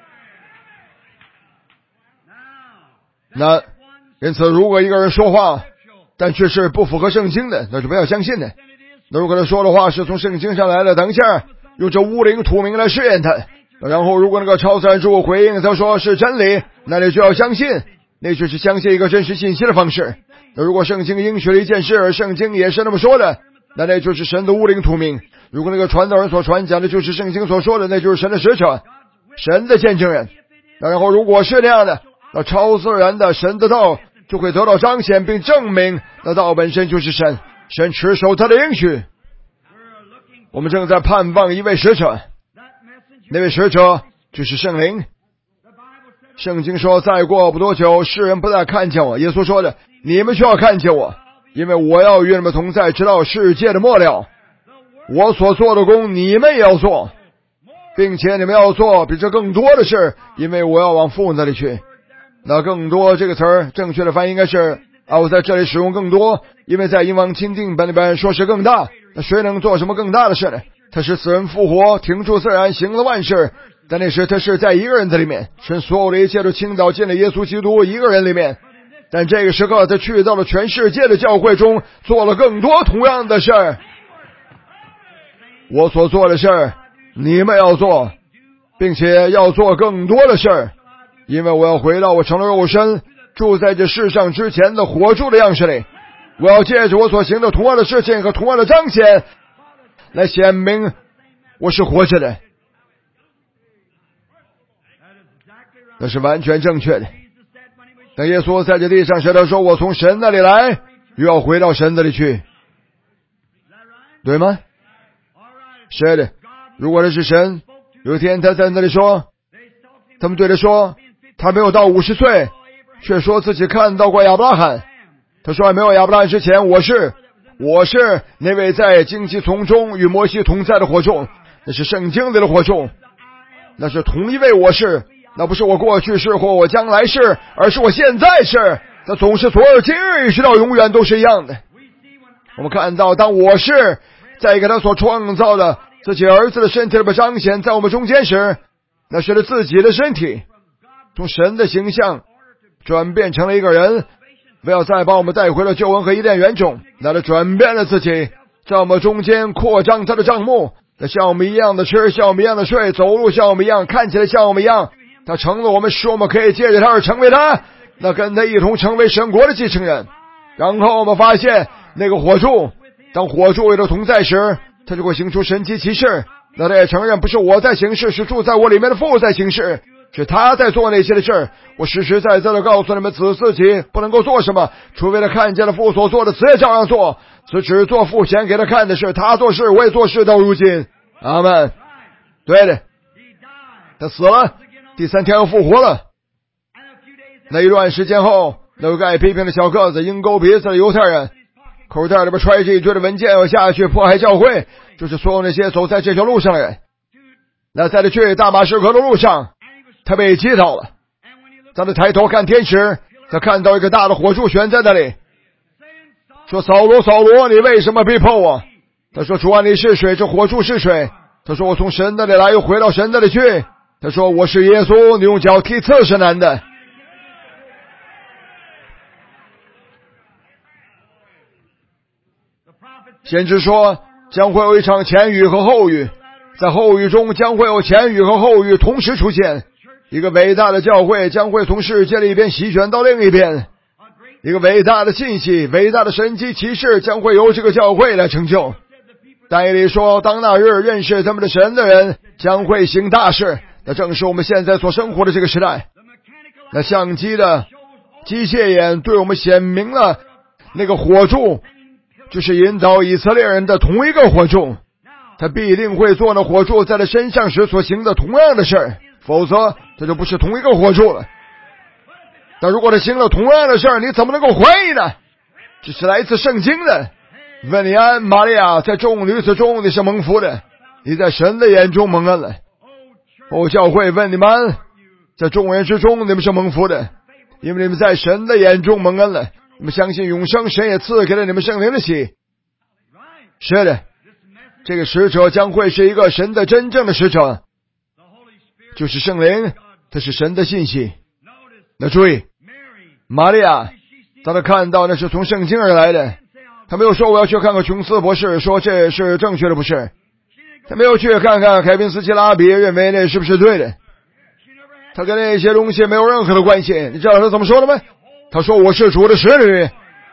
那因此如果一个人说话但却是不符合圣经的，那就不要相信的。那如果他说的话是从圣经上来的，等一下用这乌灵土明来试验他，然后如果那个超自然之物回应他说是真理，那你就要相信，那就是相信一个真实信息的方式。那如果圣经应许了一件事，而圣经也是那么说的，那那就是神的乌灵土明。如果那个传道人所传讲的就是圣经所说的，那就是神的使者，神的见证人。然后如果是那样的，那超自然的神的道就会得到彰显，并证明那道本身就是神，神持守他的应许。我们正在盼望一位使者，那位使者就是圣灵。圣经说再过不多久，世人不再看见我。耶稣说的，你们需要看见我，因为我要与你们同在，直到世界的末了。我所做的工你们也要做，并且你们要做比这更多的事，因为我要往父那里去。那更多这个词儿正确的翻译应该是啊，我在这里使用更多，因为在英王钦定本里边说是更大。那谁能做什么更大的事呢？他使死人复活，停住自然，行了万事。但那时他是在一个人的里面，使所有的一切都倾倒进了耶稣基督一个人里面。但这个时刻他去到了全世界的教会中，做了更多同样的事儿。我所做的事儿你们要做，并且要做更多的事儿，因为我要回到我成了肉身住在这世上之前的活住的样式里。我要借着我所行的同样的事情和同样的彰显来显明我是活着的。那是完全正确的。当耶稣在这地上时，他说我从神那里来，又要回到神那里去，对吗？是的。如果他是神，有一天他在那里说，他们对他说他没有到五十岁，却说自己看到过亚伯拉罕。他说还没有亚伯拉罕之前，我是我是那位在荆棘丛中与摩西同在的火种。那是圣经里的火种，那是同一位我是，那不是我过去是或我将来是，而是我现在是。那总是昨日今日一直到永远都是一样的。我们看到当我是在一个他所创造的自己儿子的身体里边彰显在我们中间时，那是他自己的身体从神的形象转变成了一个人，不要再把我们带回了救恩和伊甸园中。那他转变了自己，在我们中间扩张他的帐幕，那像我们一样的吃，像我们一样的睡，走路像我们一样，看起来像我们一样。他成了我们，使我们可以借着他而成为他，那跟他一同成为神国的继承人。然后我们发现那个火柱，当火柱与他同在时，他就会行出神迹奇事。那他也承认不是我在行事，是住在我里面的父在行事。 是他在做那些的事儿。我实实在在的告诉你们，子自己不能够做什么，除非他看见了父所做的，子也照样做。子只做父显给他看的事，他做事，我也做事到如今。阿们。对的，他死了，第三天又复活了。那一段时间后，那有个爱批评的小个子，鹰钩鼻子的犹太人，口袋里边揣着一堆的文件，要下去迫害教会，就是所有那些走在这条路上的人。那在他去大马士革的路上，他被击倒了。当他抬头看天时，他看到一个大的火柱悬在那里，说：扫罗，扫罗，你为什么逼迫我？他说：主啊，你是谁？这火柱是谁？他说：我从神那里来，又回到神那里去。他说：我是耶稣，你用脚踢刺是难的。先知说，将会有一场前雨和后雨，在后雨中将会有前雨和后雨同时出现。一个伟大的教会将会从世界的一边席卷到另一边，一个伟大的信息，伟大的神迹奇事将会由这个教会来成就。但以理说，当那日认识他们的神的人将会行大事，那正是我们现在所生活的这个时代。那相机的机械眼对我们显明了那个火柱就是引导以色列人的同一个火柱，他必定会做那火柱在他身上时所行的同样的事，否则这就不是同一个火柱了。但如果他行了同样的事，你怎么能够怀疑呢？这是来自圣经的。问你安，玛利亚，在众女子中你是蒙福的，你在神的眼中蒙恩了。哦，教会问你们，在众人之中你们是蒙福的，因为你们在神的眼中蒙恩了。你们相信永生，神也赐给了你们圣灵的喜。是的，这个使者将会是一个神的真正的使者，就是圣灵，他是神的信息。那注意，玛利亚当他看到那是从圣经而来的，他没有说我要去看看琼斯博士说这是正确的，不是。他没有去看看凯宾斯基拉比认为那是不是对的，他跟那些东西没有任何的关系。你知道他怎么说的吗？他说，我是主的使女，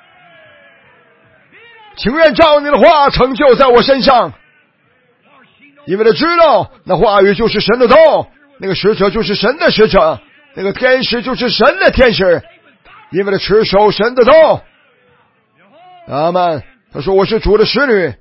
情愿照你的话成就在我身上。因为他知道那话语就是神的道，那个使者就是神的使者，那个天使就是神的天使，因为他持守神的道。阿们。他说，我是主的使女。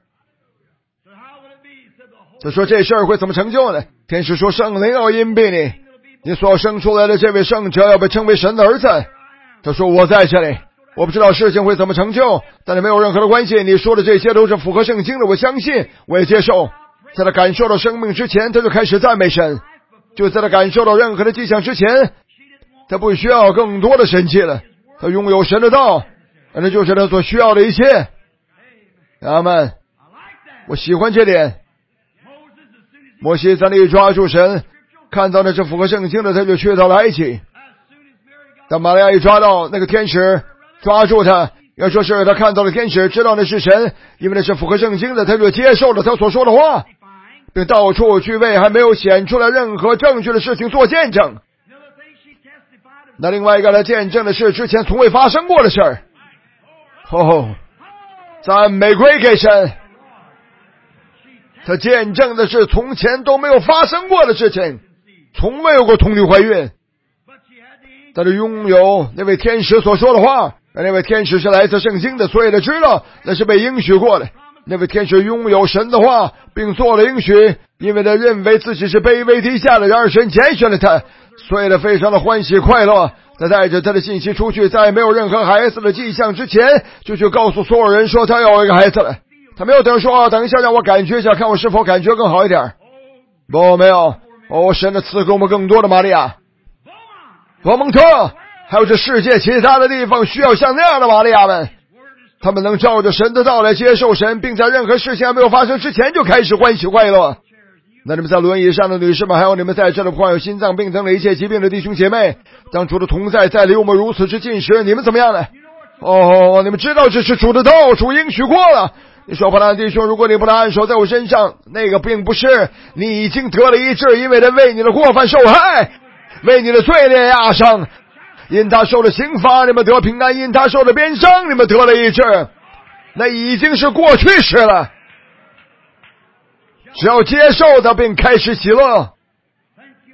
他说，这事儿会怎么成就呢？天使说，圣灵要荫庇你，你所生出来的这位圣者要被称为神的儿子。他说，我在这里，我不知道事情会怎么成就，但是没有任何的关系，你说的这些都是符合圣经的，我相信，我也接受。在他感受到生命之前，他就开始赞美神，就在他感受到任何的迹象之前，他不需要更多的神迹了，他拥有神的道，那就是他所需要的一切。阿们。我喜欢这点。摩西在那里抓住神，看到那是符合圣经的，他就去到了埃及。当玛利亚一抓到那个天使，抓住他，要说是他看到了天使，知道那是神，因为那是符合圣经的，他就接受了他所说的话，并到处去为还没有显出来任何证据的事情做见证。那另外一个他见证的是之前从未发生过的事儿。哦，赞美归给神。他见证的是从前都没有发生过的事情，从未有过童女怀孕。但是拥有那位天使所说的话，那位天使是来自圣经的，所以他知道那是被应许过的。那位天使拥有神的话，并做了应许，因为他认为自己是卑微低下的，然而神拣选了他，所以他非常的欢喜快乐。他带着他的信息出去，在没有任何孩子的迹象之前，就去告诉所有人说他要有一个孩子了。他没有等说，等一下让我感觉一下，看我是否感觉更好一点。不，没有。哦，神的赐给我们更多的玛利亚。罗蒙特，还有这世界其他的地方需要像那样的玛利亚们，他们能照着神的道来接受神，并在任何事情还没有发生之前就开始欢喜快乐。那你们在轮椅上的女士们，还有你们在这里患有心脏病等的一切疾病的弟兄姐妹，当主的同在在离我们如此之近时，你们怎么样呢？哦，你们知道这是主的道，主应许过了。你说，伯兰弟兄，如果你不能按手在我身上，那个并不是你已经得了医治，因为他为你的过犯受害，为你的罪孽压伤，因他受了刑罚，你们得平安；因他受了鞭伤，你们得了医治。那已经是过去式了，只要接受它并开始喜乐。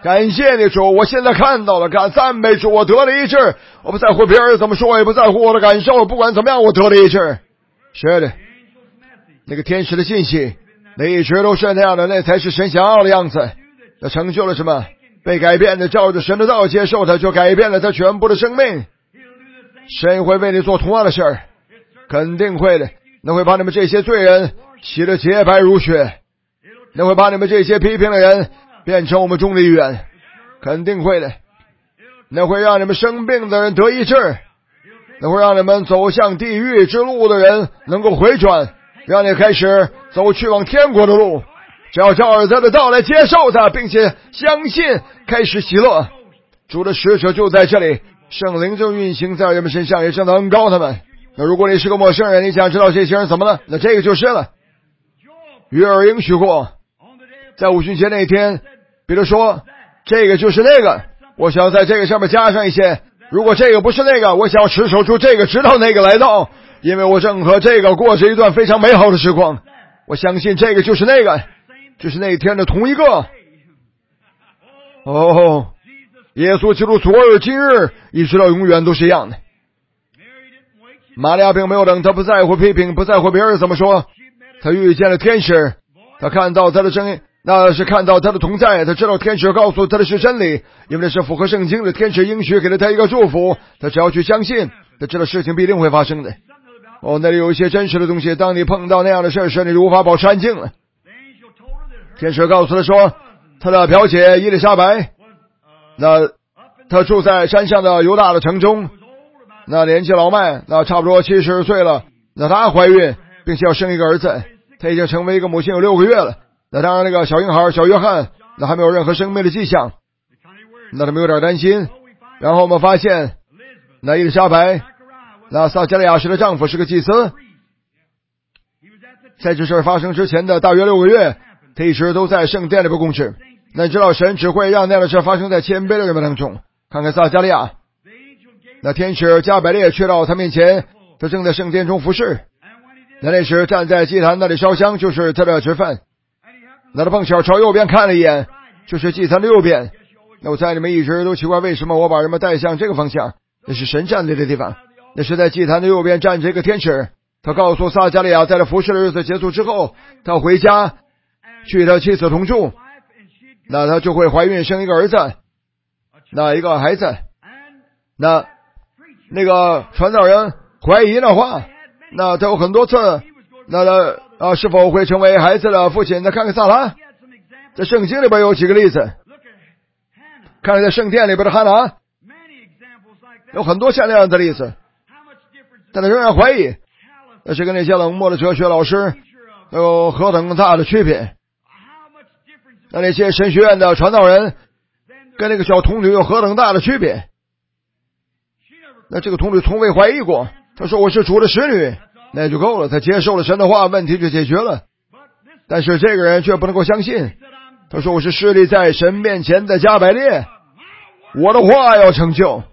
感谢你主，我现在看到了，感赞美主，我得了医治，我不在乎别人怎么说，也不在乎我的感受，不管怎么样，我得了医治。是的，那个天使的信息，那一直都是那样的，那才是神想要的样子。那成就了什么？被改变的，照着神的道接受他，就改变了他全部的生命。神会为你做同样的事儿，肯定会的。那会把你们这些罪人洗得洁白如雪，那会把你们这些批评的人变成我们中的一员，肯定会的。那会让你们生病的人得医治，那会让你们走向地狱之路的人能够回转，让你开始走去往天国的路。只要照着他的道来接受他，并且相信，开始喜乐。主的使者就在这里，圣灵正运行在人们身上，也正能高他们。那如果你是个陌生人，你想知道这些人怎么了，那这个就是了。约尔应许过，在五旬节那一天，彼得说这个就是那个，我想要在这个上面加上一些，如果这个不是那个，我想要持守住这个直到那个来到，因为我正和这个过着一段非常美好的时光。我相信这个就是那个，就是那一天的同一个。哦，耶稣基督昨日今日一直到永远都是一样的。玛利亚并没有等，他不在乎批评，不在乎别人怎么说，他遇见了天使，他看到他的声音，那是看到他的同在，他知道天使告诉他的是真理，因为那是符合圣经的，天使应许给了他一个祝福，他只要去相信，他知道事情必定会发生的。哦，那里有一些真实的东西，当你碰到那样的事时，你就无法保持安静了。天使告诉他说，他的表姐伊丽莎白，那他住在山上的犹大的城中，那年纪老迈，那差不多七十岁了，那她怀孕，并且要生一个儿子，她已经成为一个母亲有六个月了。那当然那个小婴孩小约翰，那还没有任何生命的迹象，那他们有点担心。然后我们发现，那伊丽莎白，那撒加利亚时的丈夫是个祭司，在这事发生之前的大约六个月，他一直都在圣殿里边供职。那你知道神只会让那样的事发生在谦卑的人们当中。看看撒加利亚，那天使加百列去到他面前，他正在圣殿中服侍。那那时站在祭坛那里烧香，就是他的职分。那他碰巧朝右边看了一眼，就是祭坛的右边。那我猜你们一直都奇怪为什么我把人们带向这个方向，那是神站立的地方。那是在祭坛的右边站着一个天使，他告诉撒加利亚，在他服侍的日子结束之后，他回家去与他妻子同住，那他就会怀孕生一个儿子，那一个孩子。那那个传道人怀疑的话，那他有很多次，那他啊是否会成为孩子的父亲？那看看撒拉，在圣经里边有几个例子，看看在圣殿里边的哈拿，有很多像那样的例子，但他仍然怀疑，那是跟那些冷漠的哲学老师有何等大的区别。那那些神学院的传道人跟那个小童女有何等大的区别。那这个童女从未怀疑过，她说我是主的使女，那就够了，她接受了神的话，问题就解决了。但是这个人却不能够相信，他说我是侍立在神面前的加百列，我的话要成就。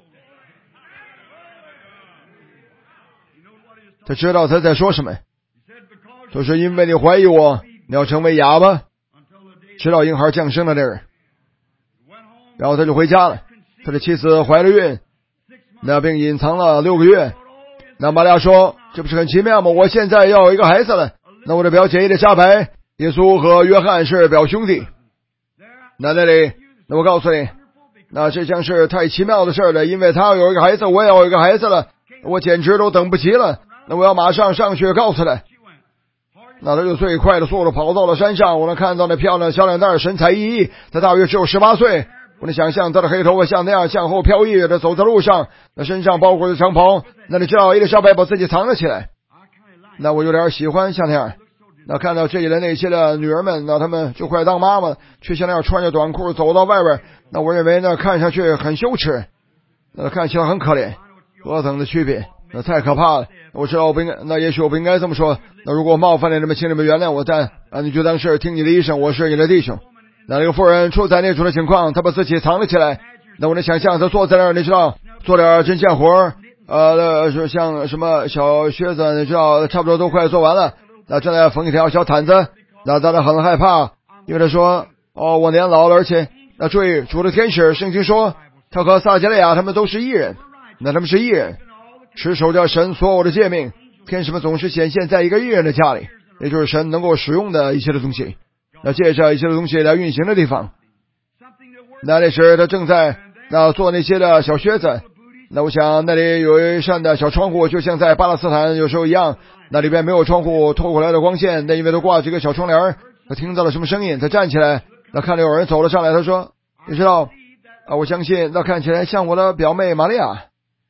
他知道他在说什么，他说因为你怀疑我，你要成为哑巴，直到婴孩降生的那儿。然后他就回家了，他的妻子怀了孕，那并隐藏了六个月。那玛利亚说，这不是很奇妙吗？我现在要有一个孩子了，那我的表姐伊丽莎白，耶稣和约翰是表兄弟。那那里，那我告诉你，那这将是太奇妙的事了，因为他要有一个孩子，我也要有一个孩子了，我简直都等不及了，那我要马上上去告诉他。那他就最快的速度跑到了山上，我能看到那漂亮的小脸蛋，神采奕奕，他大约只有十八岁。我能想象他的黑头发像那样向后飘逸的走在路上，那身上包裹着长袍。那你知道伊丽莎白把自己藏了起来，那我有点喜欢像那样。那看到这里的那些的女儿们，那她们就快当妈妈，却像那样穿着短裤走到外边，那我认为那看上去很羞耻，那看起来很可怜，何等的区别，那太可怕了。我知道我不应该，那也许我不应该这么说，那如果冒犯了你们，请你们原谅我，但啊你就当是听你的医生，我是你的弟兄。那那个妇人处在那种的情况，她把自己藏了起来。那我能想象她坐在那儿，你知道做点针线活，呃说像什么小靴子，你知道差不多都快做完了，那正在缝一条小毯子。那当然很害怕，因为她说哦我年老了，而且那注意，主的天使，圣经说他和撒迦利亚他们都是义人，那他们是义人，持守着神所有的诫命。天使们总是显现在一个义人的家里，也就是神能够使用的一切的东西，那借着一切的东西来运行的地方。那那时他正在那做那些的小靴子，那我想那里有一扇的小窗户，就像在巴勒斯坦有时候一样，那里边没有窗户透过来的光线，那因为都挂这个小窗帘。他听到了什么声音，他站起来，那看到有人走了上来，他说你知道啊，我相信那看起来像我的表妹玛利亚。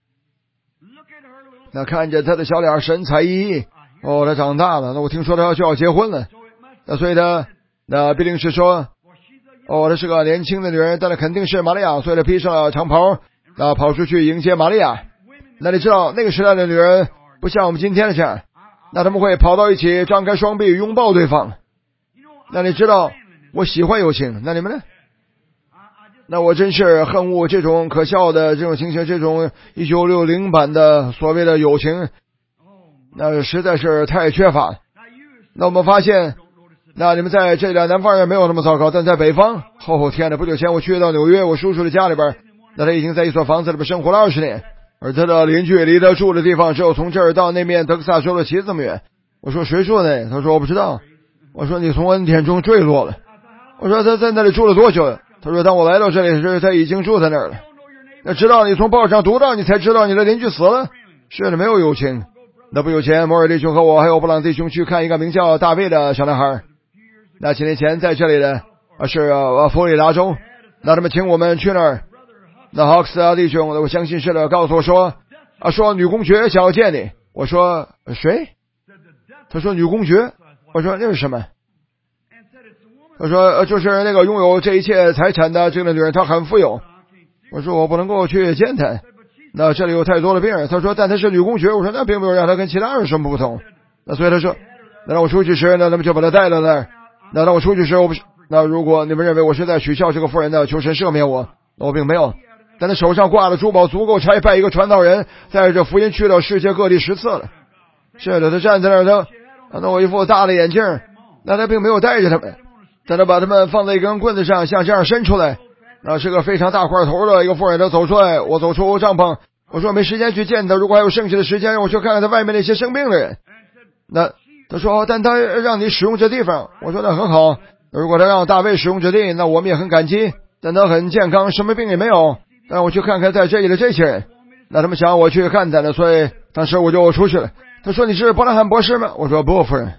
那看着他的小脸神采奕奕，哦，他长大了，那我听说他就要结婚了，那所以他那必定是说哦，她是个年轻的女人，但是肯定是玛利亚，所以她披上了长袍，那跑出去迎接玛利亚。那你知道那个时代的女人不像我们今天的这样，那他们会跑到一起，张开双臂拥抱对方。那你知道我喜欢友情，那你们呢？那我真是恨恶这种可笑的这种情形，这种一九六零版的所谓的友情，那实在是太缺乏。那我们发现那你们在这里南方人没有那么糟糕，但在北方，哦天哪！不久前我去到纽约我叔叔的家里边，那他已经在一所房子里边生活了二十年，而他的邻居离他住的地方只有从这儿到那面德克萨州的旗这么远。我说谁说的？他说我不知道。我说你从恩典中坠落了。我说他在那里住了多久？他说当我来到这里时他已经住在那儿了。那知道你从报纸上读到，你才知道你的邻居死了。是的，没有友情。那不久前摩尔弟兄和我还有布朗弟兄去看一个名叫大卫的小男孩，那几年前在这里的啊是啊佛罗里达州，那他们请我们去那儿，那霍克斯啊弟兄，我相信是的，告诉我说啊说女公爵想要见你。我说谁？他说女公爵。我说那是什么？他说呃就是那个拥有这一切财产的这个女人，她很富有。我说我不能够去见她，那这里有太多的病人。他说但她是女公爵。我说那并没有让她跟其他人什么不同。那所以他说那让我出去时，那他们就把她带到那儿。那让我出去时，我不是那如果你们认为我是在取笑这个妇人的，求神赦免我，我并没有。但他手上挂的珠宝足够差派一个传道人带着福音去到世界各地十次了。是的，他站在那儿，他那我一副大的眼镜，那他并没有带着他们，但他把他们放在一根棍子上，像这样伸出来。那是个非常大块头的一个妇人，他走出来，我走出帐篷，我说没时间去见他，如果还有剩下的时间，让我去看看他外面那些生病的人。那他说但他让你使用这地方。我说那很好，如果他让大卫使用这地，那我们也很感激，但他很健康，什么病也没有，让我去看看在这里的这些人。那他们想我去看他呢，所以当时我就出去了。他说你是伯拉罕博士吗？我说不，夫人。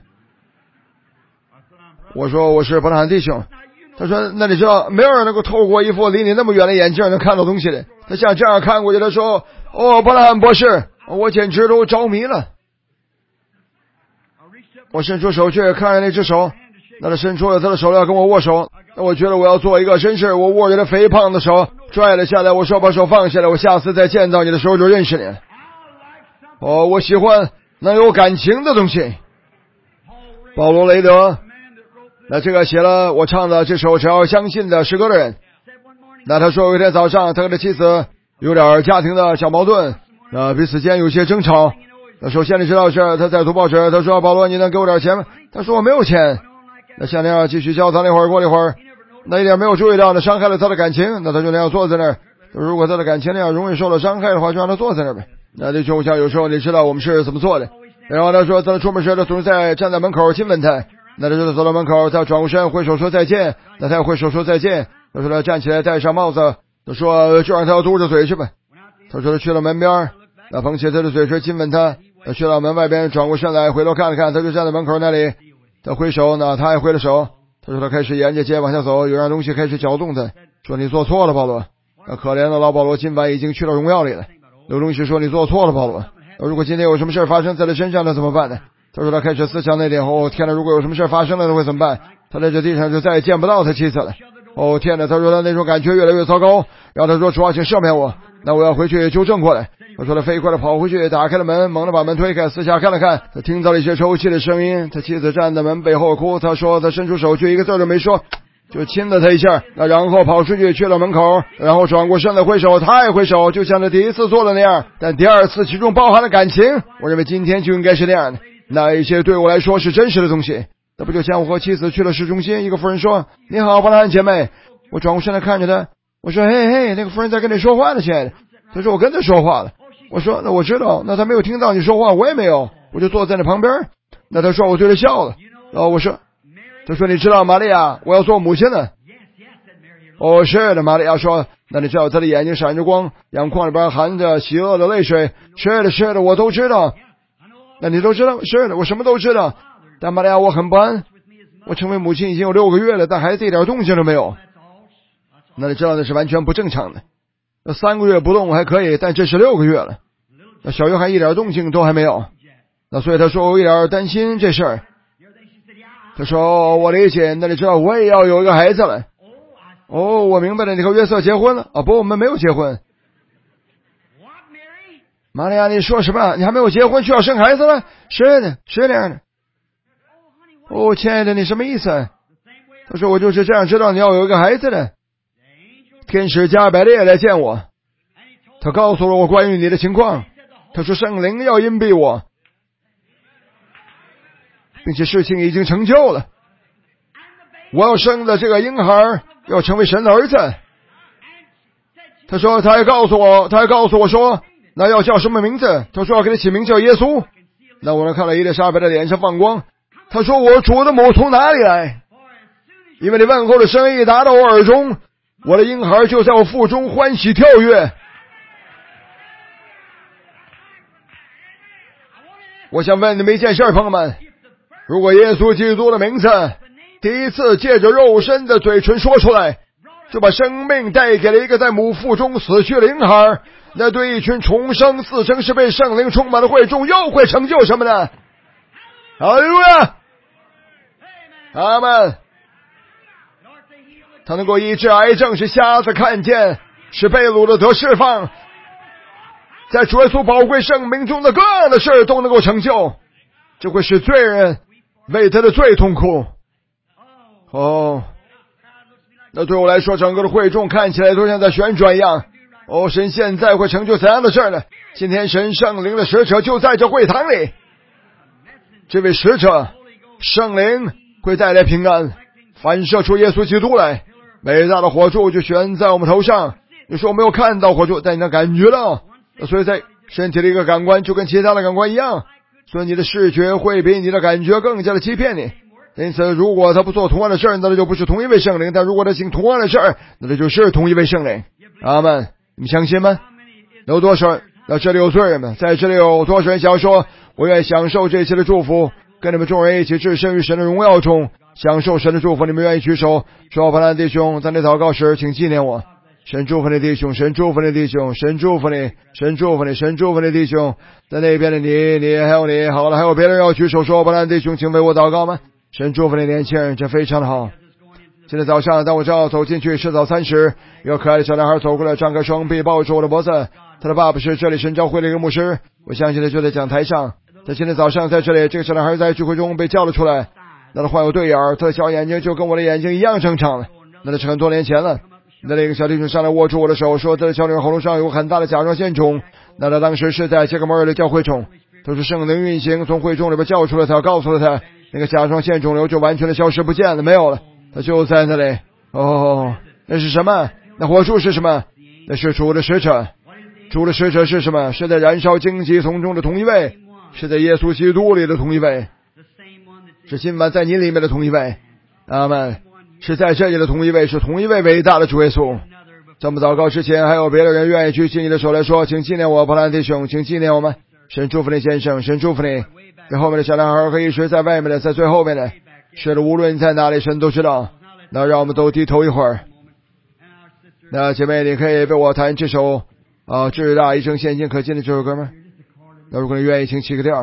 我说我是伯拉罕弟兄。他说那你知道没有人能够透过一副离你那么远的眼镜能看到东西的。他像这样看过去的时候，哦，伯拉罕博士，我简直都着迷了。我伸出手去看着那只手，那他伸出了他的手要跟我握手，那我觉得我要做一个绅士，我握着他肥胖的手拽了下来，我说把手放下来，我下次再见到你的时候就认识你。哦，我喜欢能有感情的东西。保罗雷德，那这个写了我唱的这首只要相信的诗歌的人，那他说有一天早上他和他妻子有点家庭的小矛盾，呃，彼此间有些争吵。那首先你知道是他在读报纸，他说保罗你能给我点钱吗？他说我没有钱。那像那样继续交谈了一会儿，过了一会儿，那一点没有注意到那伤害了他的感情，那他就那样坐在那儿。如果他的感情那样容易受到伤害的话，就让他坐在那儿呗。那这就像有时候你知道我们是怎么做的。然后他说他出门时他总是在站在门口亲吻他，那他就走到门口，他转过身挥手说再见，那他也挥手说再见。他说他站起来戴上帽子，他说就让他嘟着嘴去吧。他说他去了门边，那捧起他的嘴唇亲吻他，他去到门外边转过身来回头看了看，他就站在门口那里，他挥手，那他也挥了手。他说他开始沿着街往下走，有样东西开始搅动他，说你做错了保罗。那可怜的老保罗今晚已经去了荣耀里了。有东西说你做错了保罗，如果今天有什么事发生在他身上那怎么办呢？他说他开始思想那点，哦天哪，如果有什么事发生了那会怎么办？他在这地上就再也见不到他妻子了。哦天哪，他说他那种感觉越来越糟糕，然后他说主啊请赦免我，那我要回去纠正过来。他说他飞快的跑回去，打开了门，猛地把门推开，四下看了看，他听到了一些抽泣的声音，他妻子站在门背后哭，他说他伸出手去一个字都没说，就亲了他一下，那然后跑出去去了门口，然后转过身来挥手，他也挥手，就像他第一次做的那样，但第二次其中包含了感情。我认为今天就应该是那样的，那一些对我来说是真实的东西。那不就像我和妻子去了市中心，一个妇人说你好伯拉罕姐妹， 我转过身来看着他，我说嘿嘿，那个夫人在跟你说话呢，亲爱的。他说我跟他说话了。我说那我知道，那他没有听到你说话，我也没有，我就坐在那旁边。那他说我对他笑了。然后我说，他说你知道玛利亚，我要做母亲了。哦，是的，玛利亚说，那你知道他的眼睛闪着光，眼眶里边含着喜乐的泪水。是的，是的，我都知道。那你都知道？是的，我什么都知道。但玛利亚，我很不安。我成为母亲已经有六个月了，但孩子一点动静都没有。那你知道那是完全不正常的。那三个月不动还可以，但这是六个月了。那小约翰一点动静都还没有。那所以他说我有点担心这事儿。他说我理解，那你知道我也要有一个孩子了。哦，我明白了，你和约瑟结婚了？啊，不，我们没有结婚。玛利亚，你说什么？你还没有结婚，就要生孩子了？是的，是这样的。哦，亲爱的，你什么意思？他说我就是这样知道你要有一个孩子的。天使加百列来见我，他告诉了我关于你的情况。他说圣灵要荫庇我，并且事情已经成就了。我要生的这个婴孩要成为神的儿子。他说他还告诉我，他还告诉我说那要叫什么名字？他说要给他起名叫耶稣。那我能看到伊丽莎白的脸上放光。他说我主的母从哪里来？因为你问候的声音达到我耳中，我的婴孩就在我腹中欢喜跳跃。我想问你们一件事，朋友们，如果耶稣基督的名字第一次借着肉身的嘴唇说出来，就把生命带给了一个在母腹中死去的婴孩，那对一群重生自称是被圣灵充满的会众又会成就什么呢？哈利路亚，阿们。他能够医治癌症，使瞎子看见，使被掳的得释放，在主耶稣宝贵生命中的各样的事都能够成就，这会使罪人为他的罪痛苦。哦，那对我来说，整个的会众看起来都像在旋转一样。哦，神现在会成就怎样的事呢？今天神圣灵的使者就在这会堂里，这位使者圣灵会带来平安，反射出耶稣基督来。伟大的火柱就悬在我们头上。你说我没有看到火柱，但你能感觉到，所以在身体的一个感官就跟其他的感官一样，所以你的视觉会比你的感觉更加的欺骗你。因此如果他不做同样的事儿，那就不是同一位圣灵，但如果他行同样的事儿，那就是同一位圣灵。阿们，你们相信吗？有多少人？那这里有罪人们，在这里有多少人想说我愿意享受这些的祝福，跟你们众人一起置身于神的荣耀中，享受神的祝福？你们愿意举手说，巴兰弟兄，在你祷告时请纪念我。神祝福你弟兄，神祝福你弟兄，神祝福你，神祝福你，神祝福你弟兄。在那边的你，你还有你，好了，还有别人要举手说，巴兰弟兄，请为我祷告吗？神祝福你年轻人，这非常的好。今天早上当我正要走进去吃早餐时，一个可爱的小男孩走过来，张开双臂抱住我的脖子。他的爸爸是这里神召会的一个牧师，我相信他就在讲台上。在今天早上在这里，这个小男孩在聚会中被叫了出来。那他患有对眼，他的小眼睛就跟我的眼睛一样正常了。那是很多年前了。那那个小弟兄上来握住我的手，说他的小女儿喉咙上有很大的甲状腺肿。那他当时是在这个摩尔的教会中，都是圣灵运行，从会众里边叫出来，他告诉了他那个甲状腺肿瘤就完全的消失不见了，没有了，他就在那里。哦，那是什么？那火柱是什么？那是主的使者。主的使者是什么？是在燃烧荆棘丛中的同一位，是在耶稣基督里的同一位，是今晚在你里面的同一位。阿们。是在这里的同一位，是同一位伟大的主耶稣。在我们祷告之前，还有别的人愿意举起你的手来说，请纪念我，巴兰弟兄，请纪念我们。神祝福你先生，神祝福你。在后面的小男孩和一直在外面的，在最后面的，是的，无论你在哪里，神都知道。那让我们都低头一会儿。那姐妹，你可以为我弹这首啊，至大一生现今可见的这首歌吗？那如果你愿意，请起个调。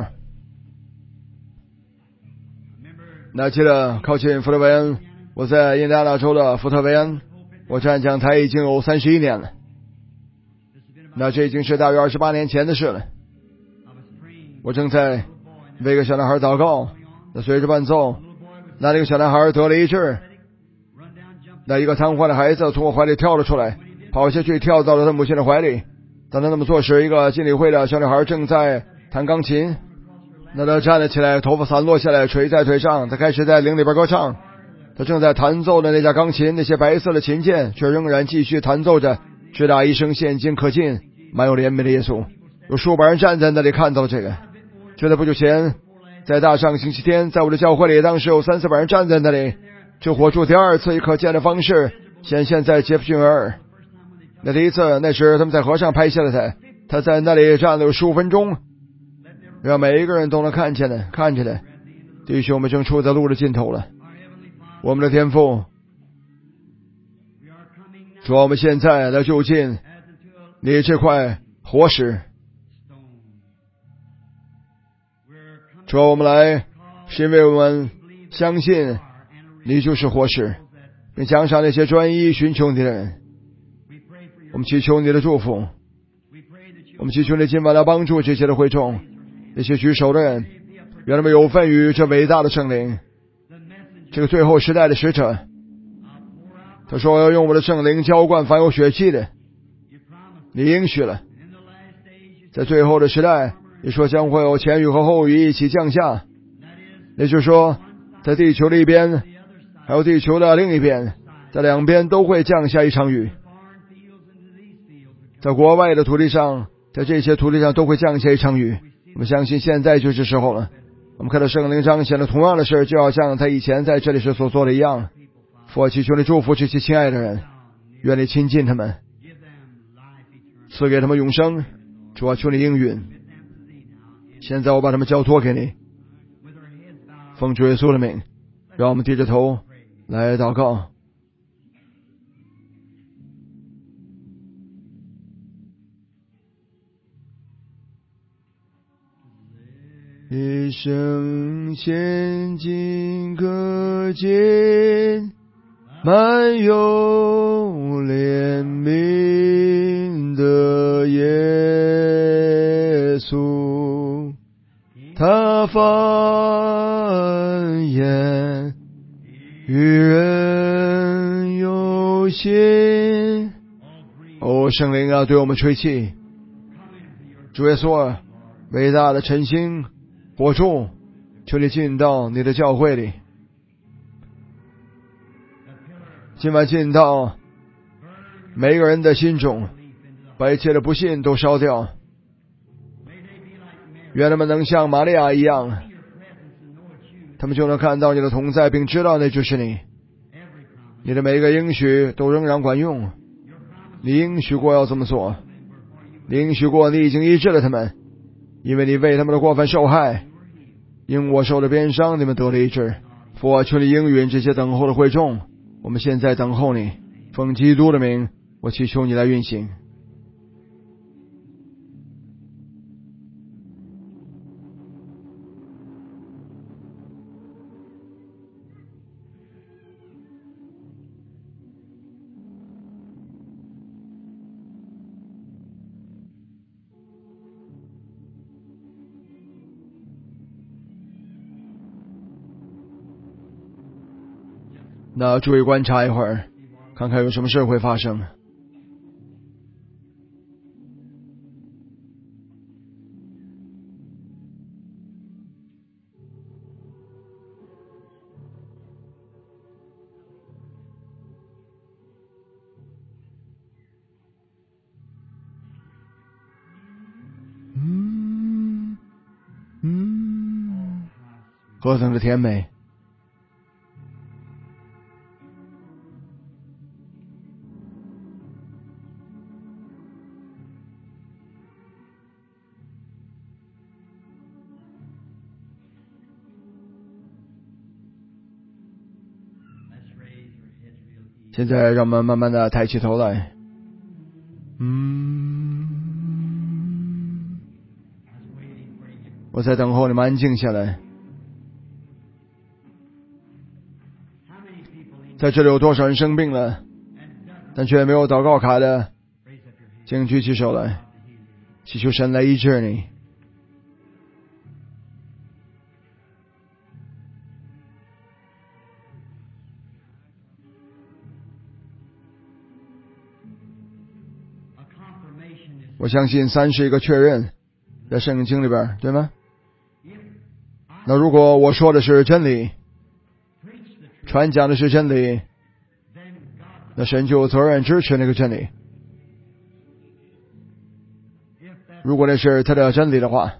那记得靠近福特维恩，我在印第安纳州的福特维恩，我站讲台已经有三十一年了。那这已经是大约二十八年前的事了。我正在为一个小男孩祷告，那随着伴奏，那这个小男孩得了医治。那一个瘫痪的孩子从我怀里跳了出来，跑下去跳到了他母亲的怀里。当他那么做时，一个浸礼会的小女孩正在弹钢琴。那他站了起来，头发散落下来，垂在腿上，他开始在灵里边歌唱。 他正在弹奏的那架钢琴，那些白色的琴键却仍然继续弹奏着，直打一声现今可敬满有怜悯的耶稣。有数百人站在那里看到了这个。就在不久前，在大上星期天，在我的教会里，当时有三四百人站在那里，这火柱第二次以可见的方式显现在杰弗逊尔。那第一次，那时他们在河上拍下了他，他在那里站了有十五分钟，让每一个人都能看见的，看见的。弟兄们正处在路的尽头了。我们的天父，主啊，我们现在来就近你这块活石。主啊，我们来是因为我们相信你就是活石，并奖赏那些专一寻求你的人。我们祈求你的祝福，我们祈求你今晚来帮助这些的会众，那些举手的人，愿他们有份于这伟大的圣灵，这个最后时代的使者。他说要用我的圣灵浇灌凡有血气的，你应许了，在最后的时代，你说将会有前雨和后雨一起降下，也就是说在地球的一边还有地球的另一边，在两边都会降下一场雨。在国外的土地上，在这些土地上都会降下一场雨。我们相信现在就是时候了。我们看到圣灵彰显了同样的事，就好像他以前在这里时所做的一样。父啊，祈求你祝福这些亲爱的人，愿你亲近他们，赐给他们永生。主啊，求你应允。现在我把他们交托给你，奉主耶稣的名，让我们低着头来祷告。一生前进可见，满有怜悯的耶稣，他繁衍与人有限。哦，圣灵啊，对我们吹气。主耶稣啊，伟大的晨星火柱，求你进到你的教会里，今晚进到每一个人的心中，把一切的不信都烧掉。愿他们能像玛利亚一样，他们就能看到你的同在，并知道那就是你。你的每一个应许都仍然管用，你应许过要这么做，你应许过你已经医治了他们，因为你为他们的过犯受害，因我受的鞭伤，你们得了医治。父啊，求你应允这些等候的会众，我们现在等候你，奉基督的名，我祈求你来运行。那注意观察一会儿，看看有什么事会发生。嗯嗯，何等的甜美！现在让我们慢慢的抬起头来。嗯，我在等候你们安静下来。在这里有多少人生病了，但却没有祷告卡的，请举起手来，祈求神来医治你。我相信三是一个确认，在圣经里边，对吗？那如果我说的是真理， 传讲的是真理，那神就有责任支持那个真理。如果那是他的真理的话，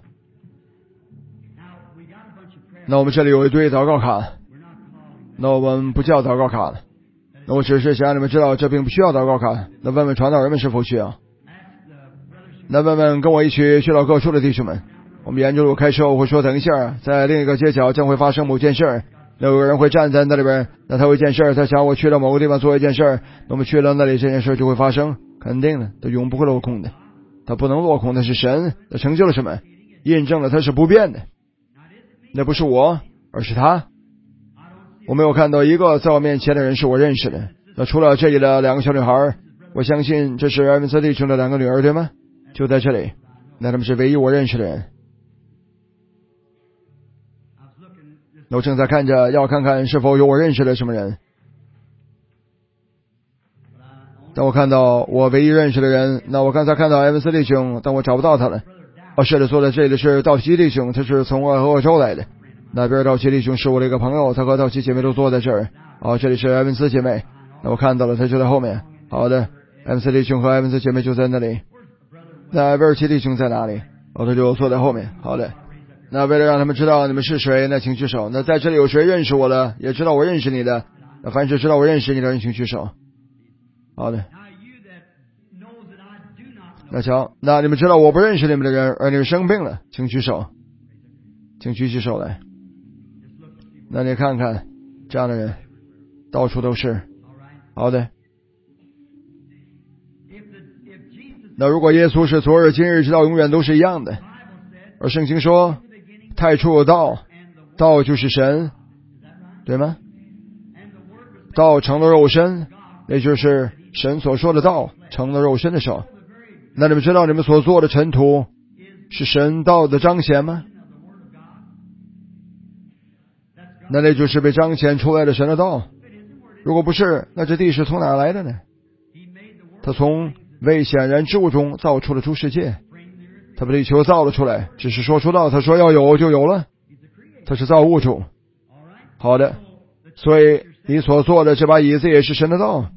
那我们这里有一堆祷告卡，那我们不叫祷告卡了。那我只是想让你们知道，这并不需要祷告卡。那问问传道人们是否需要？那问问跟我一起去到各处的弟兄们，我们沿着路开车，我会说等一下，在另一个街角将会发生某件事，那有个人会站在那里边，那他有一件事，他想我去到某个地方做一件事，那我们去到那里，这件事就会发生，肯定的，他永不会落空的，他不能落空的是神，他成就了什么？印证了他是不变的，那不是我，而是他。我没有看到一个在我面前的人是我认识的，那除了这里的两个小女孩，我相信这是埃文斯弟兄的两个女儿，对吗？就在这里，那他们是唯一我认识的人。那我正在看着，要看看是否有我认识的什么人。当我看到我唯一认识的人，那我刚才看到埃文斯弟兄，但我找不到他了。哦，是的，坐在这里的是道奇弟兄，他是从俄俄州来的。那边道奇弟兄是我的一个朋友，他和道奇姐妹都坐在这儿。哦，这里是埃文斯姐妹，那我看到了，他就在后面。好的，埃文斯弟兄和埃文斯姐妹就在那里。那威尔奇弟兄在哪里？哦，他就坐在后面。好的，那为了让他们知道你们是谁，那请举手。那在这里有谁认识我的，也知道我认识你的，那凡是知道我认识你的人请举手。好的，那瞧，那你们知道我不认识你们的人，而你们生病了，请举手，请举起手来。那你看看这样的人到处都是。好的，那如果耶稣是昨日今日直到永远都是一样的，而圣经说太初有道，道就是神，对吗？道成了肉身，也就是神所说的道成了肉身的时候，那你们知道你们所做的尘土是神道的彰显吗？那那就是被彰显出来的神的道。如果不是，那这地是从哪来的呢？他从未显然之物中造出了诸世界，他把地球造了出来，只是说出道，他说要有就有了，他是造物主。好的，所以你所做的这把椅子也是神的道，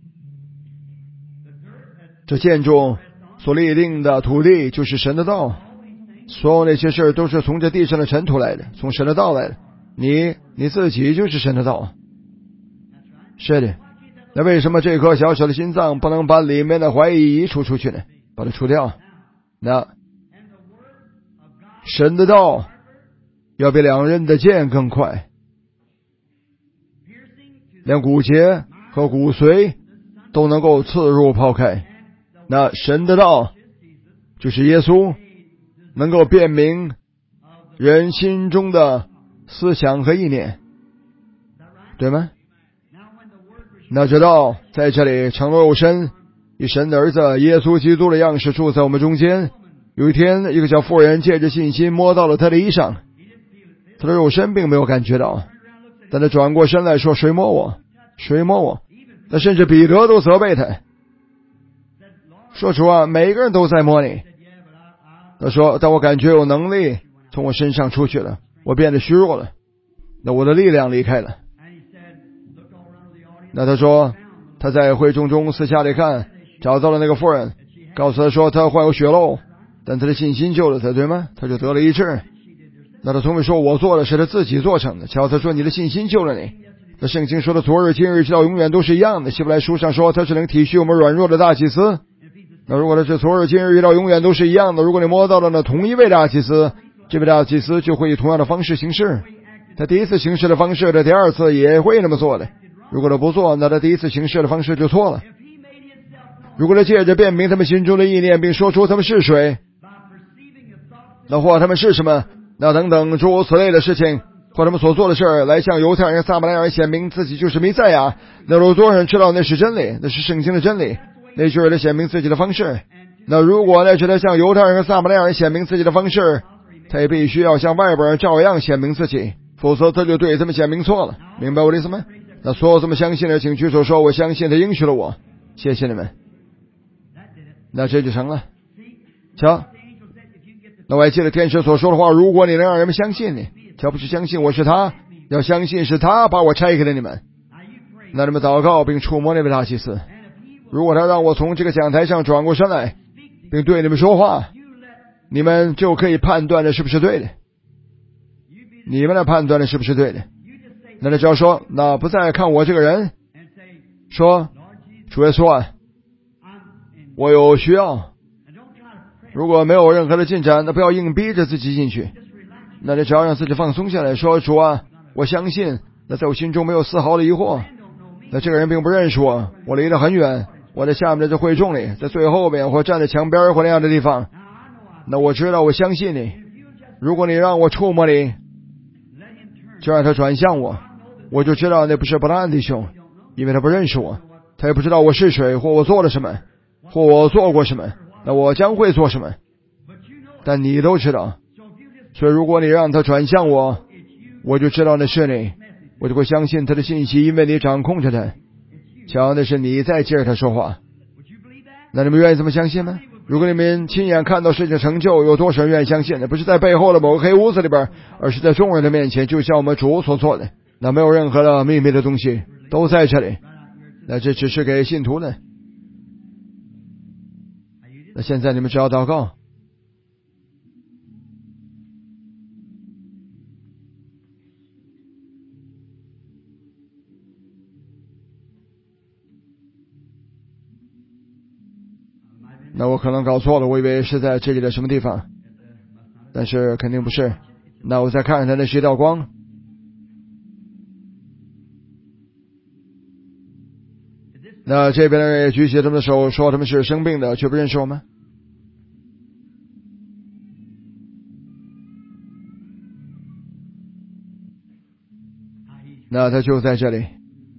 这建筑所立定的土地就是神的道，所有那些事都是从这地上的尘土来的，从神的道来的。你你自己就是神的道。是的，那为什么这颗小小的心脏不能把里面的怀疑移除出去呢？把它除掉。那神的道要比两刃的剑更快，连骨节和骨髓都能够刺入抛开。那神的道就是耶稣，能够辨明人心中的思想和意念，对吗？那这道在这里成了肉身，以神的儿子耶稣基督的样式住在我们中间。有一天，一个小妇人借着信心摸到了他的衣裳，他的肉身并没有感觉到，但他转过身来说：谁摸我？谁摸我？那甚至彼得都责备他，说主啊，每个人都在摸你。他说：但我感觉有能力从我身上出去了，我变得虚弱了，那我的力量离开了。那他说他在会众中私下里看，找到了那个妇人，告诉他说他患有血漏，但他的信心救了他，对吗？他就得了医治。那他从未说我做的是他自己做成的，瞧他说你的信心救了你。那圣经说的昨日今日直到永远都是一样的，希伯来书上说他是能体恤我们软弱的大祭司。那如果他是昨日今日直到永远都是一样的，如果你摸到了那同一位大祭司，这位大祭司就会以同样的方式行事，他第一次行事的方式，他第二次也会那么做的。如果他不做，那他第一次行事的方式就错了。如果他借着辨明他们心中的意念，并说出他们是谁，那或他们是什么，那等等诸如此类的事情，或他们所做的事儿，来向犹太人、撒玛利亚人显明自己就是弥赛亚，那有多少人知道那是真理，那是圣经的真理，那就是他显明自己的方式。那如果那是他向犹太人和撒玛利亚人显明自己的方式，他也必须要向外边人照样显明自己，否则他就对他们显明错了。明白我的意思吗？那所有这么相信的请举手说我相信他应许了我。谢谢你们。那这就成了。瞧，那我还记得天使所说的话，如果你能让人们相信你，瞧不是相信我是他，要相信是他把我拆给了你们。 那你们祷告并触摸那位大祭司。如果他让我从这个讲台上转过身来，并对你们说话，你们就可以判断的是不是对的。你们来判断的是不是对的。那你只要说，那不再看我这个人，说，主耶稣啊，我有需要。如果没有任何的进展，那不要硬逼着自己进去。那你只要让自己放松下来，说，主啊，我相信。那在我心中没有丝毫的疑惑。那这个人并不认识我，我离得很远，我在下面的这会众里，在最后面或站在墙边或那样的地方。那我知道，我相信你。如果你让我触摸你，就让他转向我，我就知道那不是伯拉恩弟兄，因为他不认识我，他也不知道我是谁，或我做了什么，或我做过什么，那我将会做什么。但你都知道，所以如果你让他转向我，我就知道那是你，我就会相信他的信息，因为你掌控着他。瞧，那是你在接着他说话。那你们愿意这么相信吗？如果你们亲眼看到事情成就，有多少人愿意相信呢？不是在背后的某个黑屋子里边，而是在众人的面前，就像我们主所做的。那没有任何的秘密的东西，都在这里。那这只是给信徒的。那现在你们只要祷告。那我可能搞错了，我以为是在这里的什么地方，但是肯定不是。那我再看看他那是一道光。那这边的人也举起他们的手，说他们是生病的，却不认识我们。那他就在这里。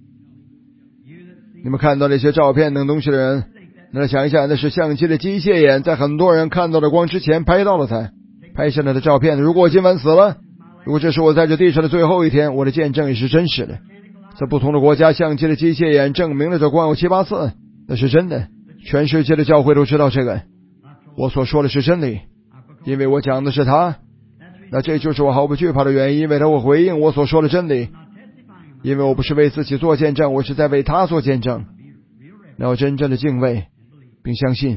你们看到那些照片等东西的人，那想一下，那是相机的机械眼在很多人看到的光之前拍到了他，拍下来的照片。如果我今晚死了，如果这是我在这地上的最后一天，我的见证也是真实的。在不同的国家，相机的机械眼证明了这光有七八次，那是真的。全世界的教会都知道这个，我所说的是真理，因为我讲的是他。那这就是我毫不惧怕的原因，因为他会回应我所说的真理。因为我不是为自己做见证，我是在为他做见证。那我真正的敬畏并相信。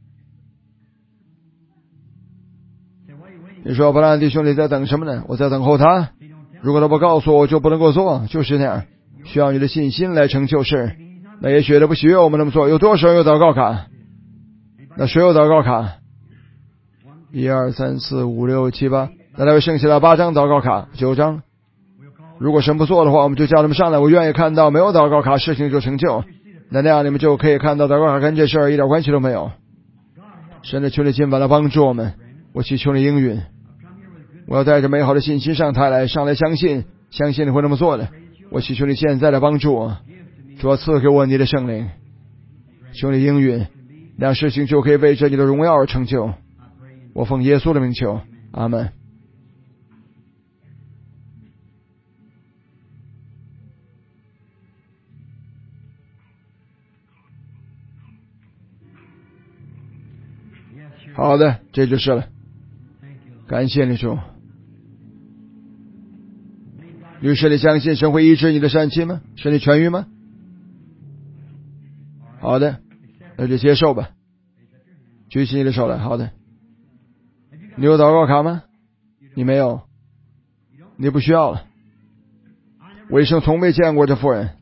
你说伯拉恩弟兄，你在等什么呢？我在等候他。如果他不告诉我，我就不能够做，就是那样。需要你的信心来成就事。那也许他不许愿我们那么做。有多少人有祷告卡？那谁有祷告卡？一二三四五六七八，那他会剩下的八张祷告卡，九张。如果神不做的话，我们就叫他们上来。我愿意看到没有祷告卡，事情就成就。那那样你们就可以看到祷告卡跟这事儿一点关系都没有。神的求你今晚来帮助我们，我祈求你应允。我要带着美好的信心上台来，上来相信，相信你会那么做的。我祈求你现在来帮助我，主要赐给我你的圣灵，求你应允，那样事情就可以为着你的荣耀而成就。我奉耶稣的名求，阿们。好的，这就是了。感谢你主。于是你相信神会医治你的疝气吗？使你痊愈吗？好的，那就接受吧。举起你的手来。好的。你有祷告卡吗？你没有，你不需要了。我一生从未见过这妇人。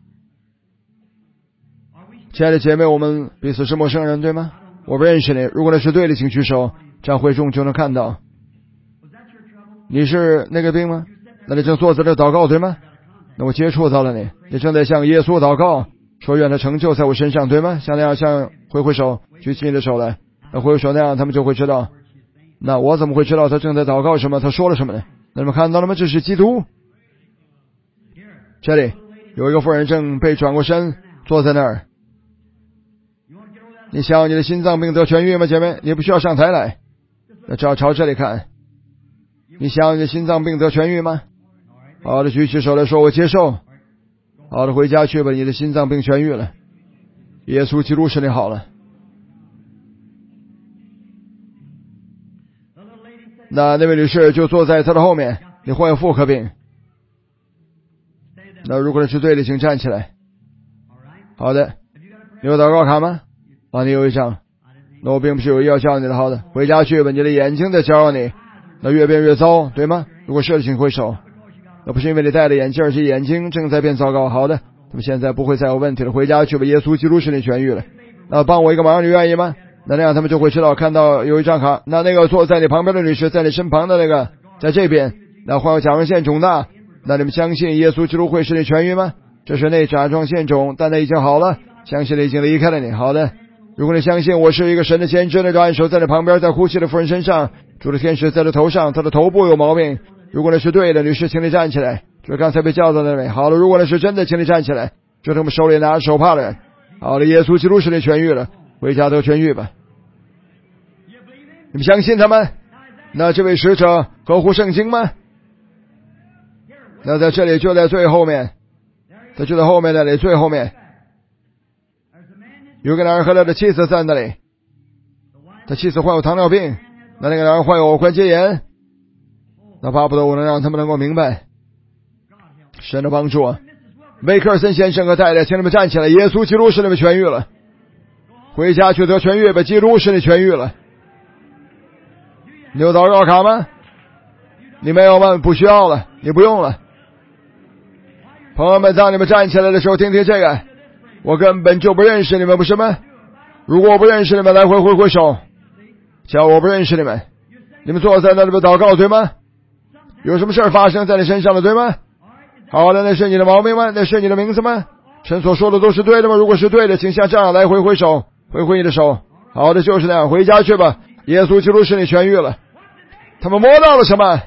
亲爱的姐妹，我们彼此是陌生人，对吗？我不认识你，如果那是对的，请举手，这样会众就能看到。你是那个病吗？那你正坐在这祷告，对吗？那我接触到了你，你正在向耶稣祷告，说愿他成就在我身上，对吗？像那样，像挥挥手，举起你的手来，那挥挥手那样，他们就会知道。那我怎么会知道他正在祷告什么？他说了什么呢？那你们看到了吗？这是基督。这里有一个妇人正被转过身，坐在那儿。你想要你的心脏病得痊愈吗，姐妹？你不需要上台来，那只要朝这里看。你想要你的心脏病得痊愈吗？好的，举起手来说，我接受。好的，回家去吧，你的心脏病痊愈了。耶稣基督使你好了。那那位女士就坐在他的后面，你患有妇科病。那如果是对的，请站起来。 好的，你有祷告卡吗？啊，你有一张。那我并不是有意要叫你的。好的，回家去吧，你的眼睛在教你，那越变越糟，对吗？如果是的，请挥手。那不是因为你戴了眼镜，而是眼睛正在变糟糕。好的，那么现在不会再有问题了，回家去吧，耶稣基督使你痊愈了。那帮我一个忙，你愿意吗？那那样他们就会知道，看到有一张卡，那那个坐在你旁边的女士，在你身旁的那个，在这边，那患有甲状腺肿大，那你们相信耶稣基督会使你痊愈吗？这是内甲状腺肿，但那已经好了，相信你已经离开了你。好的，如果你相信我是一个神的先知，那就按手在你旁边，在呼吸的妇人身上，主的天使在他头上，他的头部有毛病。如果那是对的，女士，请你站起来。就是刚才被叫到那位。好了，如果那是真的，请你站起来。就是我们手里拿着手帕的人。好了，耶稣基督使你痊愈了，回家都痊愈吧。你们相信他们？那这位使者合乎圣经吗？那在这里，就在最后面，他就在后面那里最后面，有个男人和他的妻子在那里，他妻子患有糖尿病，那那个男人患有关节炎。那巴不得我能让他们能够明白神的帮助啊！威克尔森先生和太太，请你们站起来，耶稣基督使你们痊愈了，回家去得痊愈吧，基督使你痊愈了。你有祷告卡吗？你没有吗？不需要了，你不用了。朋友们，当你们站起来的时候，听听这个，我根本就不认识你们，不是吗？如果我不认识你们，来回挥挥手，叫我不认识你们。你们坐在那里边祷告，对吗？有什么事发生在你身上了，对吗？好的，那是你的毛病吗？那是你的名字吗？神所说的都是对的吗？如果是对的，请像这样来回挥手，挥挥你的手。好的，就是那样，回家去吧，耶稣基督使你痊愈了。他们摸到了什么？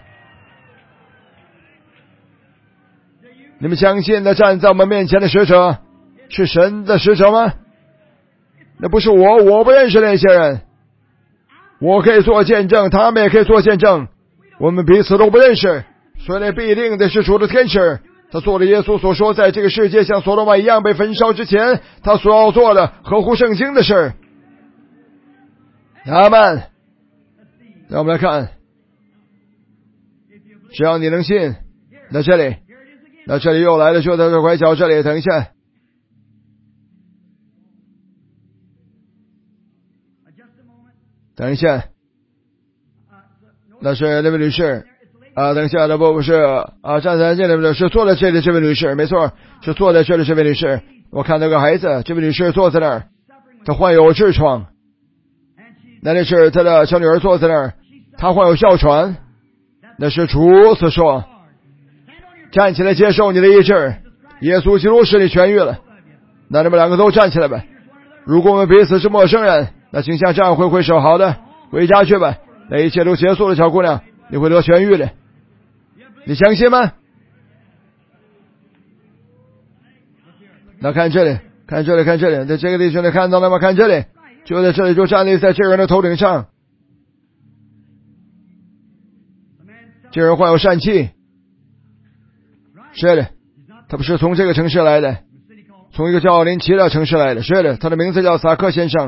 你们相信那站在我们面前的使者是神的使者吗？那不是我，我不认识那些人。我可以做见证，他们也可以做见证，我们彼此都不认识，所以那必定的是主的天使，他做了耶稣所说在这个世界像所罗门一样被焚烧之前他所要做的合乎圣经的事。阿们。让我们来看，只要你能信，那这里那这里又来了，就在这拐角这里，等一下，等一下，那是那位女士啊，等一下，那不不是啊，站在这里的是坐在这里这位女士，没错，是坐在这里这位女士。我看到个孩子，这位女士坐在那儿，她患有痔疮，那那是她的小女儿坐在那儿，她患有哮喘，那是主所说，站起来接受你的医治，耶稣基督使你痊愈了。那你们两个都站起来吧。如果我们彼此是陌生人，那请像这样挥挥手，好的，回家去吧，那一切都结束了，小姑娘，你会得痊愈的，你相信吗？那看这里，看这里，看这里，在这个弟兄你看到了吗？看这里，就在这里，就站立在这个人的头顶上。这人患有疝气，是的，他不是从这个城市来的，从一个叫林奇的城市来的，是的，他的名字叫萨克先生。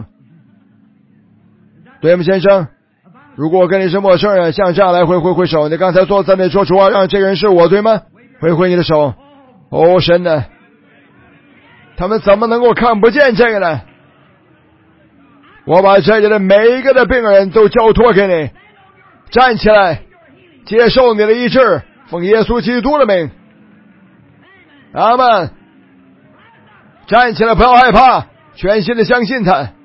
对吗，先生？如果我跟你是陌生人，像这样来回挥挥手，你刚才坐在那里说主啊，让这个人是我，对吗？挥挥你的手。哦，神呢？他们怎么能够看不见这个呢？我把这里的每一个的病人都交托给你，站起来，接受你的医治，奉耶稣基督的名。阿们。站起来，不要害怕，全心的相信他。